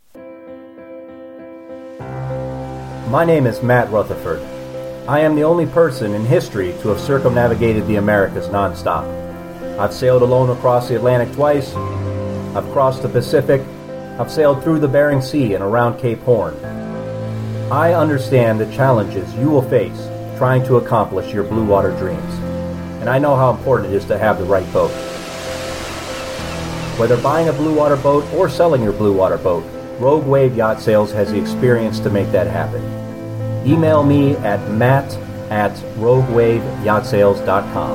My name is Matt Rutherford. I am the only person in history to have circumnavigated the Americas nonstop. I've sailed alone across the Atlantic twice. I've crossed the Pacific. I've sailed through the Bering Sea and around Cape Horn. I understand the challenges you will face trying to accomplish your blue water dreams, and I know how important it is to have the right boat. Whether buying a blue water boat or selling your blue water boat, Rogue Wave Yacht Sales has the experience to make that happen. Email me at matt@roguewaveyachtsales.com.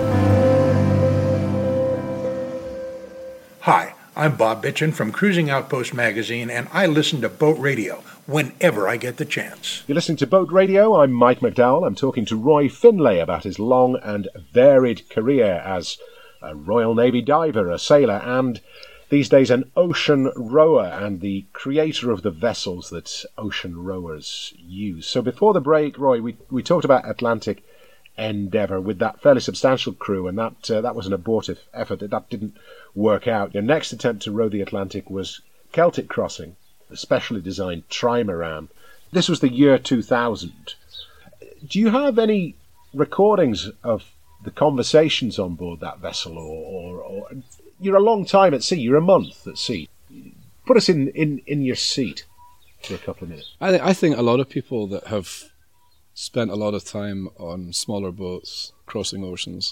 Hi, I'm Bob Bitchin from Cruising Outpost Magazine, and I listen to Boat Radio whenever I get the chance. You're listening to Boat Radio. I'm Mike McDowell. I'm talking to Roy Finlay about his long and varied career as a Royal Navy diver, a sailor, and these days an ocean rower, and the creator of the vessels that ocean rowers use. So before the break, Roy, we talked about Atlantic Endeavour with that fairly substantial crew, and that was an abortive effort. That didn't work out. Your next attempt to row the Atlantic was Celtic Crossing, the specially designed trimaran. This was the year 2000. Do you have any recordings of the conversations on board that vessel, or you're a long time at sea, you're a month at sea. Put us in your seat for a couple of minutes. I think a lot of people that have spent a lot of time on smaller boats, crossing oceans,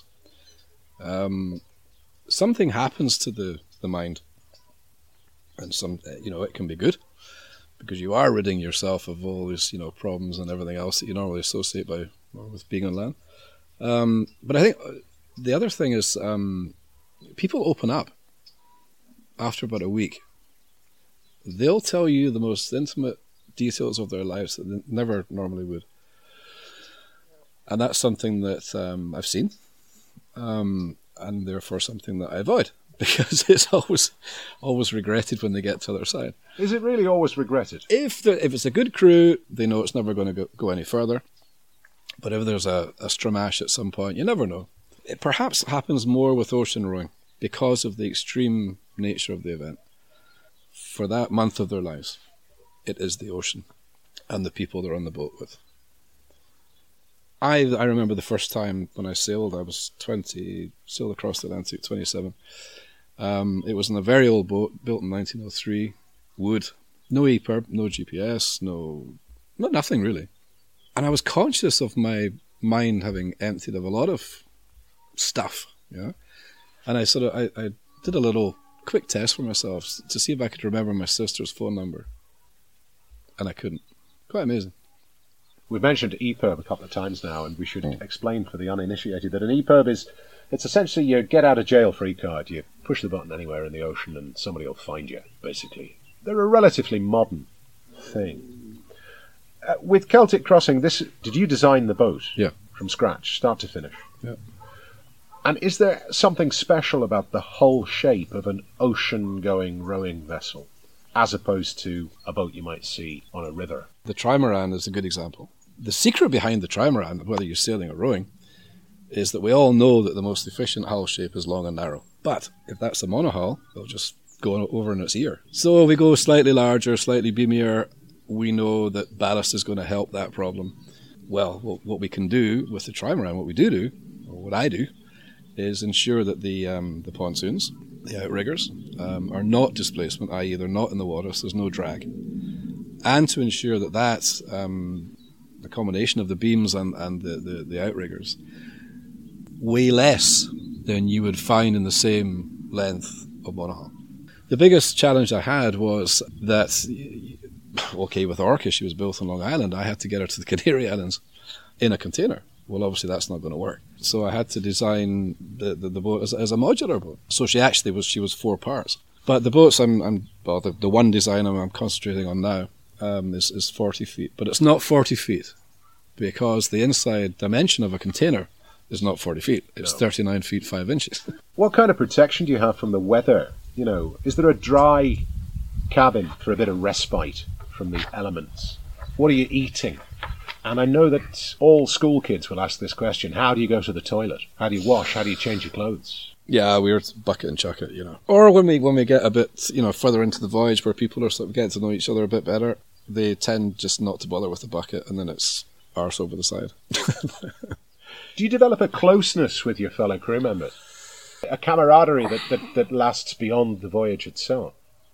something happens to the mind. And it can be good, because you are ridding yourself of all these, problems and everything else that you normally associate with being on land. But I think the other thing is people open up after about a week. They'll tell you the most intimate details of their lives that they never normally would. And that's something that I've seen, and therefore something that I avoid, because it's always regretted when they get to the other side. Is it really always regretted? If it's a good crew, they know it's never going to go any further. But if there's a stramash at some point, you never know. It perhaps happens more with ocean rowing because of the extreme nature of the event. For that month of their lives, it is the ocean and the people they're on the boat with. I remember the first time when I sailed, I was 20, sailed across the Atlantic, 27. It was in a very old boat, built in 1903, wood, no EPIRB, no GPS, nothing really. And I was conscious of my mind having emptied of a lot of stuff, yeah. And I did a little quick test for myself to see if I could remember my sister's phone number, and I couldn't. Quite amazing. We've mentioned EPIRB a couple of times now, and we should explain for the uninitiated that an EPIRB it's essentially your get out of jail free card. You push the button anywhere in the ocean and somebody will find you, basically. They're a relatively modern thing. With Celtic Crossing, did you design the boat? Yeah. From scratch, start to finish? Yeah. And is there something special about the whole shape of an ocean-going rowing vessel, as opposed to a boat you might see on a river? The trimaran is a good example. The secret behind the trimaran, whether you're sailing or rowing, is that we all know that the most efficient hull shape is long and narrow. But if that's a monohull, it'll just go over in its ear. So if we go slightly larger, slightly beamier, we know that ballast is going to help that problem. Well, what we can do with the trimaran, what we do, or what I do, is ensure that the pontoons, the outriggers, are not displacement, i.e. they're not in the water, so there's no drag. And to ensure that the combination of the beams and the outriggers weigh less than you would find in the same length of monohull. The biggest challenge I had was that, okay, with Orca, she was built on Long Island, I had to get her to the Canary Islands in a container. Well, obviously that's not going to work. So I had to design the boat as a modular boat. So she was 4 parts. But the boats the one design I'm concentrating on now is 40 feet. But it's not 40 feet because the inside dimension of a container is not 40 feet. It's 39 feet 5 inches. What kind of protection do you have from the weather? Is there a dry cabin for a bit of respite from the elements? What are you eating? And I know that all school kids will ask this question. How do you go to the toilet? How do you wash? How do you change your clothes? Yeah, we're bucket and chuck it, Or when we get a bit, further into the voyage where people are sort of getting to know each other a bit better, they tend just not to bother with the bucket, and then it's arse over the side. Do you develop a closeness with your fellow crew members? A camaraderie that lasts beyond the voyage itself?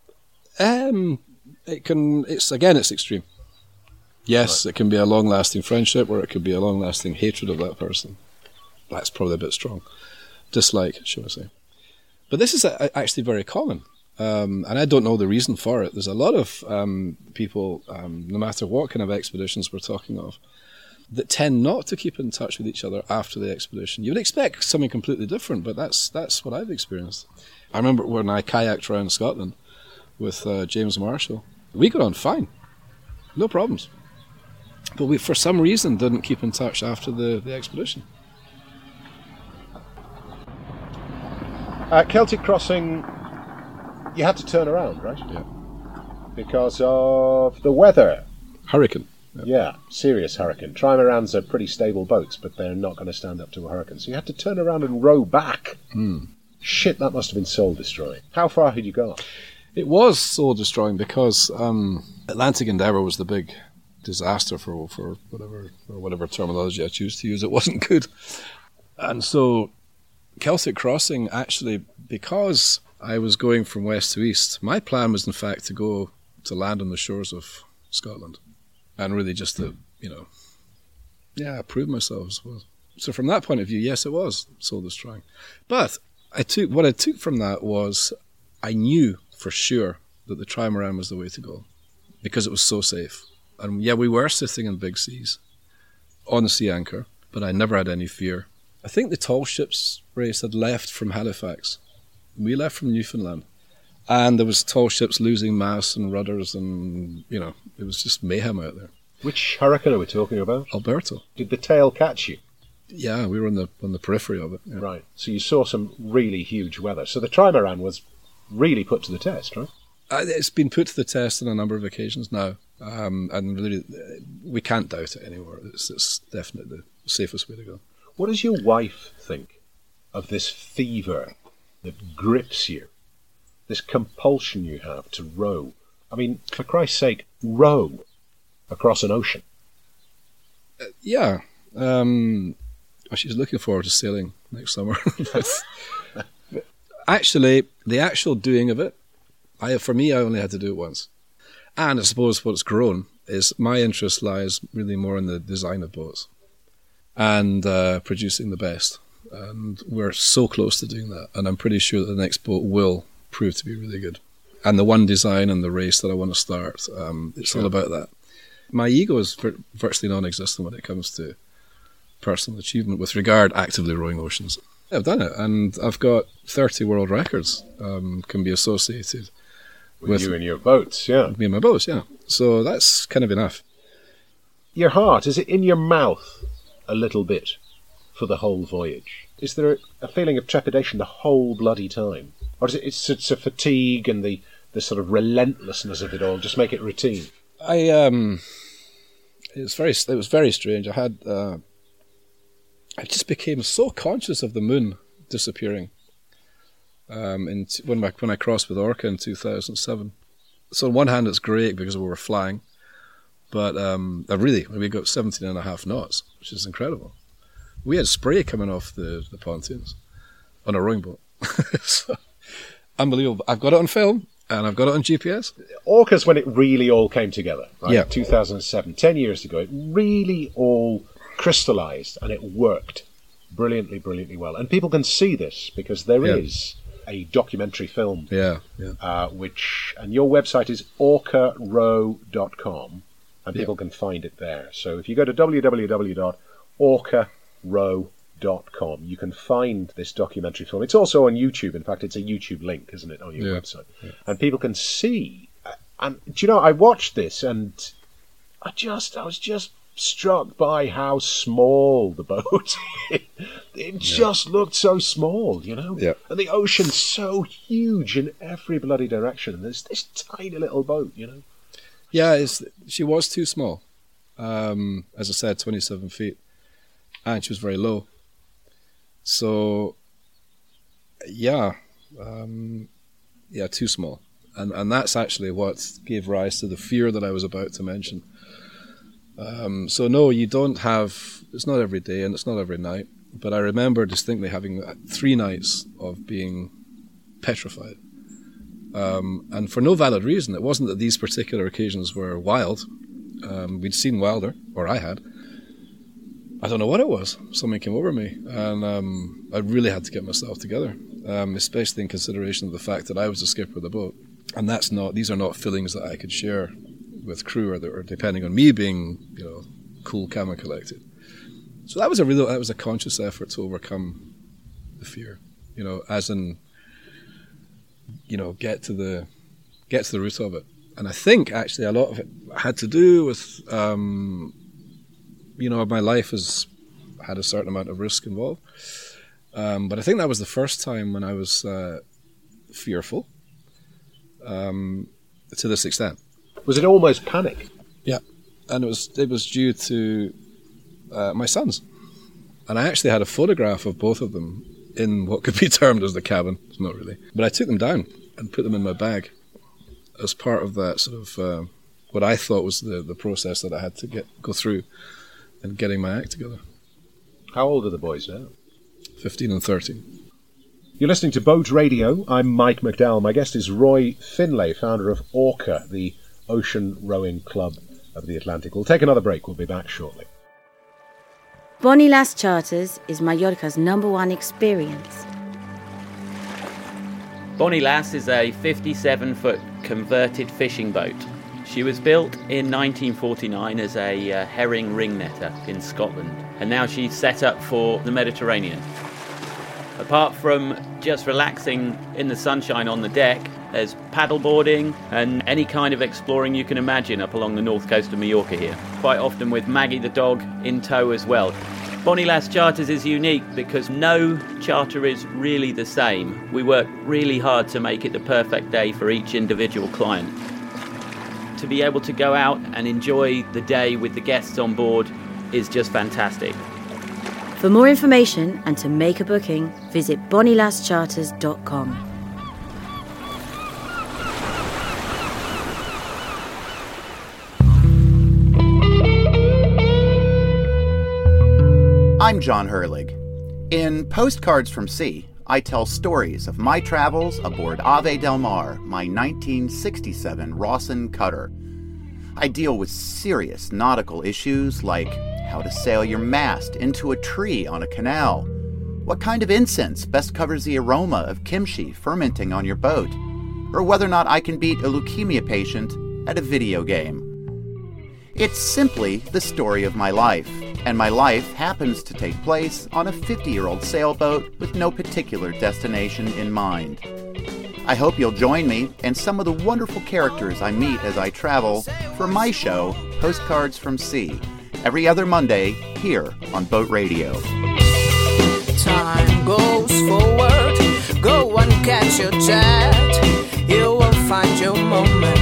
It's extreme. Yes, It can be a long-lasting friendship, or it could be a long-lasting hatred of that person. That's probably a bit strong. Dislike, shall I say. But this is actually very common, and I don't know the reason for it. There's a lot of people, no matter what kind of expeditions we're talking of, that tend not to keep in touch with each other after the expedition. You would expect something completely different, but that's what I've experienced. I remember when I kayaked around Scotland with James Marshall. We got on fine, no problems. But we, for some reason, didn't keep in touch after the expedition. Celtic Crossing, you had to turn around, right? Yeah. Because of the weather. Hurricane. Yeah, serious hurricane. Trimarans are pretty stable boats, but they're not going to stand up to a hurricane. So you had to turn around and row back. Shit, that must have been soul-destroying. How far had you gone? It was soul-destroying because Atlantic Endeavour was the big disaster for whatever terminology I choose to use. It wasn't good. And so Celtic Crossing, actually, because I was going from west to east, my plan was in fact to go to land on the shores of Scotland and really just to, prove myself, I suppose. So from that point of view, yes, it was soul-destroying. But what I took from that was I knew for sure that the trimaran was the way to go because it was so safe. And yeah, we were sitting in big seas on the sea anchor, but I never had any fear. I think the tall ships race had left from Halifax. We left from Newfoundland. And there was tall ships losing masts and rudders and, it was just mayhem out there. Which hurricane are we talking about? Alberto. Did the tail catch you? Yeah, we were on the periphery of it. Yeah. Right. So you saw some really huge weather. So the trimaran was really put to the test, right? It's been put to the test on a number of occasions now. And really, we can't doubt it anymore. It's definitely the safest way to go. What does your wife think of this fever that grips you? This compulsion you have to row? I mean, for Christ's sake, row across an ocean. She's looking forward to sailing next summer. Actually, The actual doing of it, for me, I only had to do it once. And I suppose what's grown is my interest lies really more in the design of boats and producing the best. And we're so close to doing that. And I'm pretty sure that the next boat will prove to be really good. And the one design and the race that I want to start, it's all about that. My ego is virtually non-existent when it comes to personal achievement with regard actively rowing oceans. I've done it, and I've got 30 world records can be associated with you and your boats, yeah. Me and my boats, yeah. So that's kind of enough. Your heart, is it in your mouth a little bit for the whole voyage? Is there a feeling of trepidation the whole bloody time? Or is it's a fatigue and the sort of relentlessness of it all just make it routine? It was very strange. I just became so conscious of the moon disappearing when I crossed with Orca in 2007. So on one hand, it's great because we were flying, but we got 17.5 knots, which is incredible. We had spray coming off the pontoons on a rowing boat. So, unbelievable. I've got it on film and I've got it on GPS. Orca's when it really all came together, right? Yeah. 2007, 10 years ago. It really all crystallized and it worked brilliantly, brilliantly well. And people can see this because there is a documentary film, which, and your website is orcarow.com, and people can find it there. So if you go to www.orcarow.com, you can find this documentary film. It's also on YouTube. In fact, it's a YouTube link, isn't it, on your website? Yeah. And people can see. And do you know, I watched this and I was just struck by how small the boat it just looked so small, you know, and the ocean's so huge in every bloody direction, and there's this tiny little boat, you know. She was too small, as I said, 27 feet, and she was very low, so too small, and that's actually what gave rise to the fear that I was about to mention. So no, you don't have, it's not every day and it's not every night, but I remember distinctly having 3 nights of being petrified. And for no valid reason. It wasn't that these particular occasions were wild. We'd seen wilder, or I had. I don't know what it was. Something came over me, and I really had to get myself together, especially in consideration of the fact that I was the skipper of the boat. And these are not feelings that I could share with crew, or depending on me being, you know, cool, calm, and collected. So that was a conscious effort to overcome the fear, you know, as in, you know, get to the root of it. And I think actually a lot of it had to do with, you know, my life has had a certain amount of risk involved. But I think that was the first time when I was fearful to this extent. Was it almost panic? Yeah, and it was due to my sons, and I actually had a photograph of both of them in what could be termed as the cabin. It's not really, but I took them down and put them in my bag as part of that sort of what I thought was the process that I had to go through in getting my act together. How old are the boys now? 15 and 13. You're listening to Boat Radio. I'm Mike McDowell. My guest is Roy Finlay, founder of Orca, the Ocean Rowing Club of the Atlantic. We'll take another break. We'll be back shortly. Bonnie Lass Charters is Mallorca's #1 experience. Bonnie Lass is a 57-foot converted fishing boat. She was built in 1949 as a herring ring netter in Scotland, and now she's set up for the Mediterranean. Apart from just relaxing in the sunshine on the deck, there's paddleboarding and any kind of exploring you can imagine up along the north coast of Mallorca here, quite often with Maggie the dog in tow as well. Bonnie Lass Charters is unique because no charter is really the same. We work really hard to make it the perfect day for each individual client. To be able to go out and enjoy the day with the guests on board is just fantastic. For more information and to make a booking, visit bonnielasscharters.com. I'm John Herlig. In Postcards from Sea, I tell stories of my travels aboard Ave Del Mar, my 1967 Rawson cutter. I deal with serious nautical issues like how to sail your mast into a tree on a canal, what kind of incense best covers the aroma of kimchi fermenting on your boat, or whether or not I can beat a leukemia patient at a video game. It's simply the story of my life, and my life happens to take place on a 50-year-old sailboat with no particular destination in mind. I hope you'll join me and some of the wonderful characters I meet as I travel for my show, Postcards from Sea, every other Monday here on Boat Radio. Time goes forward, go and catch your jet, you will find your moment.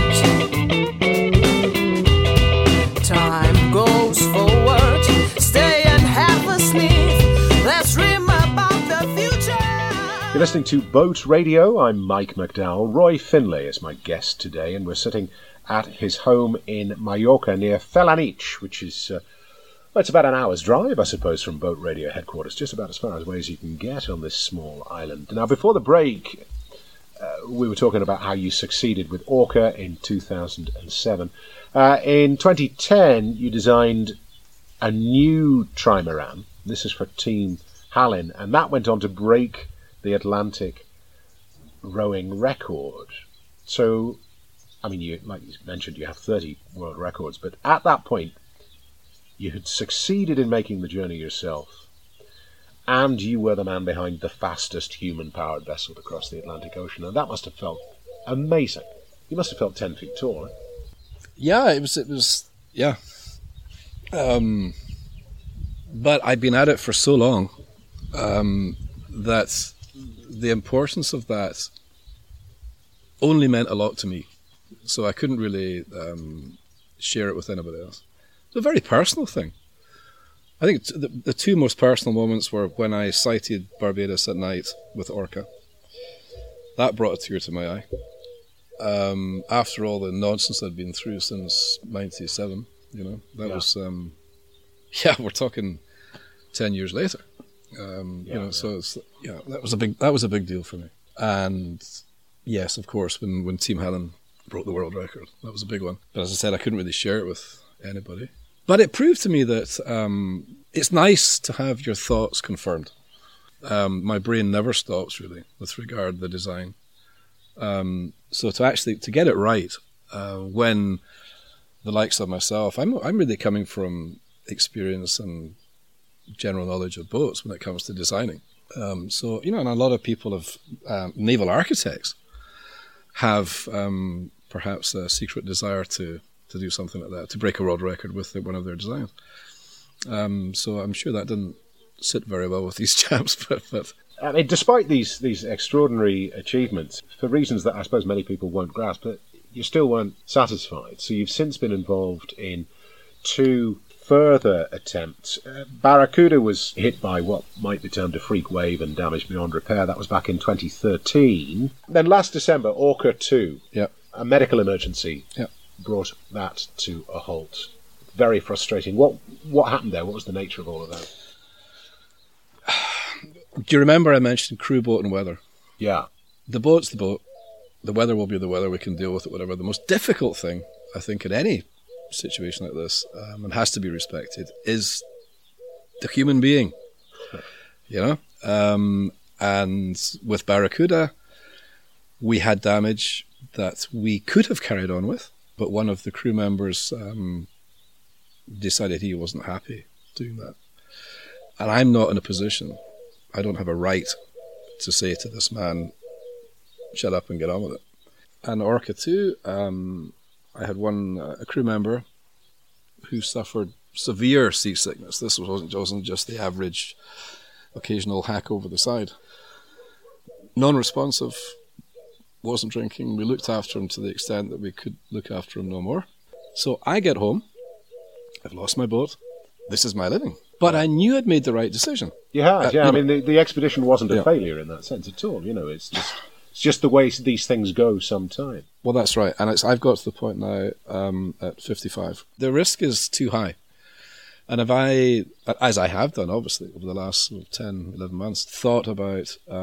Time goes forward, stay and have a sniff, let's dream about the future. You're listening to Boat Radio. I'm Mike McDowell. Roy Finlay is my guest today, and we're sitting at his home in Mallorca near Felanitx, which is it's about an hour's drive, I suppose, from Boat Radio headquarters, just about as far away as you can get on this small island. Now, before the break, we were talking about how you succeeded with Orca in 2007. In 2010, you designed a new trimaran. This is for Team Hallin, and that went on to break the Atlantic rowing record. So, I mean, you, like you mentioned, you have 30 world records, but at that point, you had succeeded in making the journey yourself, and you were the man behind the fastest human-powered vessel to cross the Atlantic Ocean, and that must have felt amazing. You must have felt 10 feet tall, eh? Yeah, it was, yeah. But I'd been at it for so long that the importance of that only meant a lot to me. So I couldn't really share it with anybody else. It's a very personal thing. I think the two most personal moments were when I sighted Barbados at night with Orca. That brought a tear to my eye. After all the nonsense I'd been through since '97, that was, we're talking 10 years later. So it's, that was a big deal for me. And yes, of course, when Team Hallin broke the world record, that was a big one. But as I said, I couldn't really share it with anybody. But it proved to me that it's nice to have your thoughts confirmed. My brain never stops, really, with regard to the design. So to get it right, when the likes of myself, I'm really coming from experience and general knowledge of boats when it comes to designing. And a lot of people have, naval architects have perhaps a secret desire to do something like that, to break a world record with one of their designs. So I'm sure that didn't sit very well with these chaps, but I mean, despite these extraordinary achievements, for reasons that I suppose many people won't grasp, but you still weren't satisfied. So you've since been involved in two further attempts. Barracuda was hit by what might be termed a freak wave and damaged beyond repair. That was back in 2013. Then last December, Orca 2, a medical emergency, brought that to a halt. Very frustrating. What happened there? What was the nature of all of that? Do you remember I mentioned crew, boat and weather? Yeah. The boat's the boat. The weather will be the weather. We can deal with it, whatever. The most difficult thing, I think, in any situation like this, and has to be respected, is the human being. And with Barracuda, we had damage that we could have carried on with, but one of the crew members decided he wasn't happy doing that. And I'm not in a position, I don't have a right to say to this man, shut up and get on with it. And Orca 2, I had a crew member who suffered severe seasickness. This wasn't just the average occasional hack over the side. Non-responsive, wasn't drinking. We looked after him to the extent that we could look after him no more. So I get home, I've lost my boat, this is my living. But I knew I'd made the right decision. You had, I mean, the expedition wasn't a failure in that sense at all. It's just the way these things go sometime. Well, that's right. And I've got to the point now at 55. The risk is too high. And if I, as I have done, obviously, over the last 10, 11 months, thought about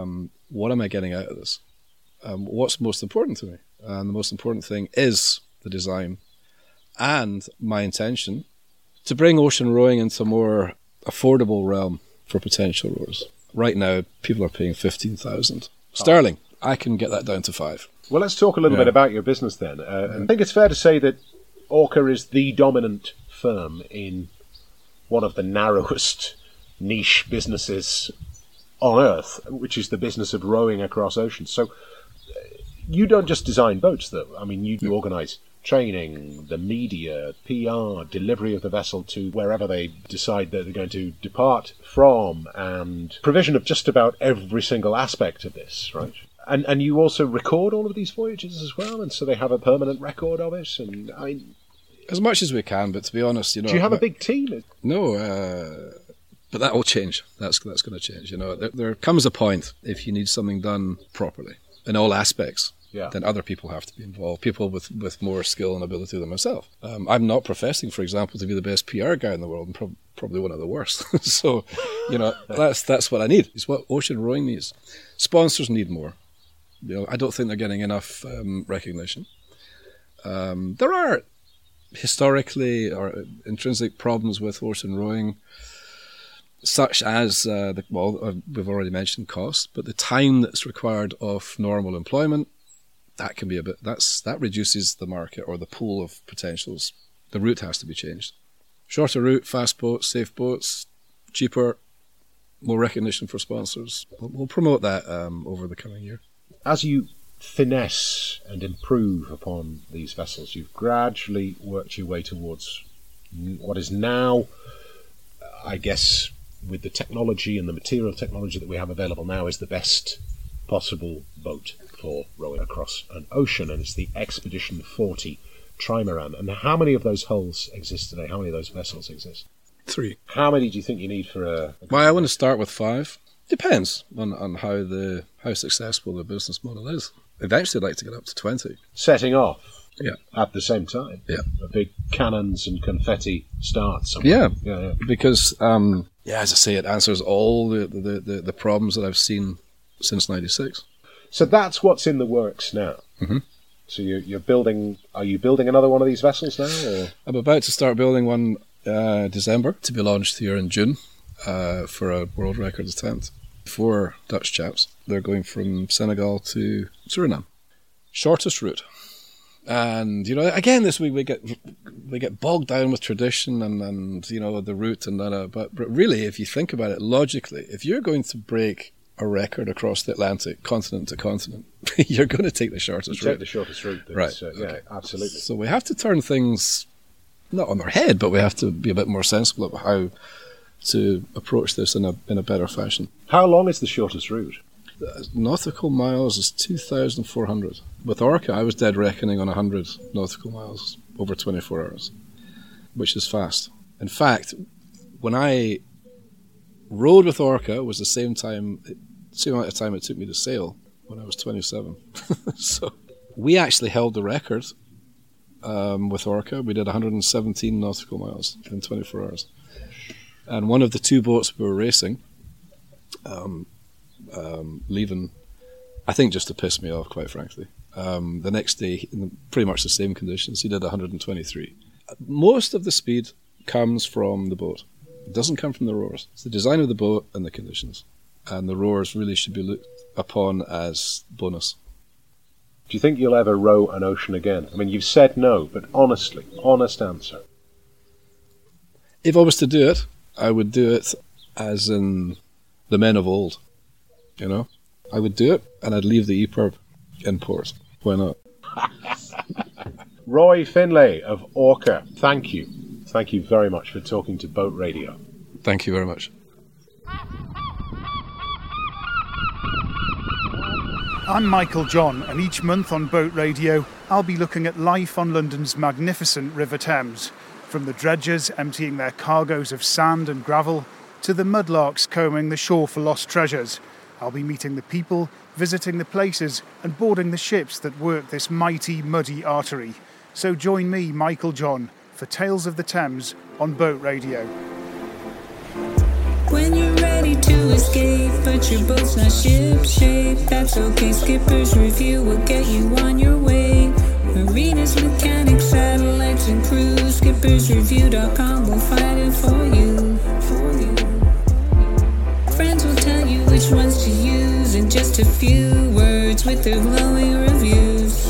what am I getting out of this? What's most important to me? And the most important thing is the design and my intention to bring ocean rowing into a more affordable realm for potential rowers. Right now, people are paying 15,000 sterling. I can get that down to 5. Well, let's talk a little bit about your business then. I think it's fair to say that Orca is the dominant firm in one of the narrowest niche businesses on Earth, which is the business of rowing across oceans. So you don't just design boats, though. I mean, you organise training, the media, PR, delivery of the vessel to wherever they decide that they're going to depart from, and provision of just about every single aspect of this, right? And you also record all of these voyages as well, and so they have a permanent record of it. And I mean, as much as we can, but to be honest, do you have a big team? No, but that will change. That's going to change. There comes a point if you need something done properly in all aspects. Yeah. Then other people have to be involved, people with more skill and ability than myself. I'm not professing, for example, to be the best PR guy in the world. I'm probably one of the worst. So, that's what I need. It's what ocean rowing needs. Sponsors need more. I don't think they're getting enough recognition. There are historically or intrinsic problems with ocean rowing, such as we've already mentioned cost, but the time that's required of normal employment. That can be that reduces the market or the pool of potentials. The route has to be changed. Shorter route, fast boats, safe boats, cheaper, more recognition for sponsors. We'll promote that over the coming year. As you finesse and improve upon these vessels, you've gradually worked your way towards what is now, I guess, with the technology and the material technology that we have available now, is the best possible boat for rowing across an ocean, and it's the Expedition 40 trimaran. And how many of those hulls exist today? How many of those vessels exist? 3. How many do you think you need for a Well, I want to start with 5. Depends on how successful the business model is. Eventually, I'd like to get up to 20. Setting off Yeah. at the same time. Yeah. A big cannons and confetti start Yeah. Yeah. Because, as I say, it answers all the problems that I've seen since 96. So that's what's in the works now. Mm-hmm. So you're building. Are you building another one of these vessels now? Or? I'm about to start building one December to be launched here in June for a world record attempt. 4 Dutch chaps. They're going from Senegal to Suriname. Shortest route. And again, this week we get bogged down with tradition and the route and that. But really, if you think about it logically, if you're going to break a record across the Atlantic, continent to continent, you're going to take the shortest route. Take the shortest route. Right. Yeah, absolutely. So we have to turn things not on their head, but we have to be a bit more sensible about how to approach this in a better fashion. How long is the shortest route? Nautical miles is 2,400. With Orca, I was dead reckoning on 100 nautical miles over 24 hours, which is fast. In fact, when I rowed with Orca, was the same amount of time it took me to sail when I was 27. So we actually held the record with Orca. We did 117 nautical miles in 24 hours. And one of the 2 boats we were racing, leaving, I think just to piss me off, quite frankly. The next day, in pretty much the same conditions, he did 123. Most of the speed comes from the boat. It doesn't come from the rowers. It's the design of the boat and the conditions. And the rowers really should be looked upon as bonus. Do you think you'll ever row an ocean again? I mean, you've said no, but honestly, honest answer. If I was to do it, I would do it as in the men of old. I would do it, and I'd leave the EPIRB in port. Why not? Roy Finlay of Orca, thank you. Thank you very much for talking to Boat Radio. Thank you very much. I'm Michael John, and each month on Boat Radio, I'll be looking at life on London's magnificent River Thames, from the dredgers emptying their cargoes of sand and gravel to the mudlarks combing the shore for lost treasures. I'll be meeting the people, visiting the places, and boarding the ships that work this mighty, muddy artery. So join me, Michael John, for Tales of the Thames on Boat Radio. When you're ready to escape. but your boat's not ship shape. That's okay, Skipper's Review will get you on your way. Marinas, mechanics, satellites, and crews. SkippersReview.com will fight it for you. Friends will tell you which ones to use in just a few words with their glowing reviews.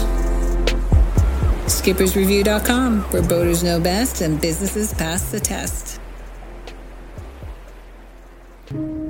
SkippersReview.com, where boaters know best and businesses pass the test.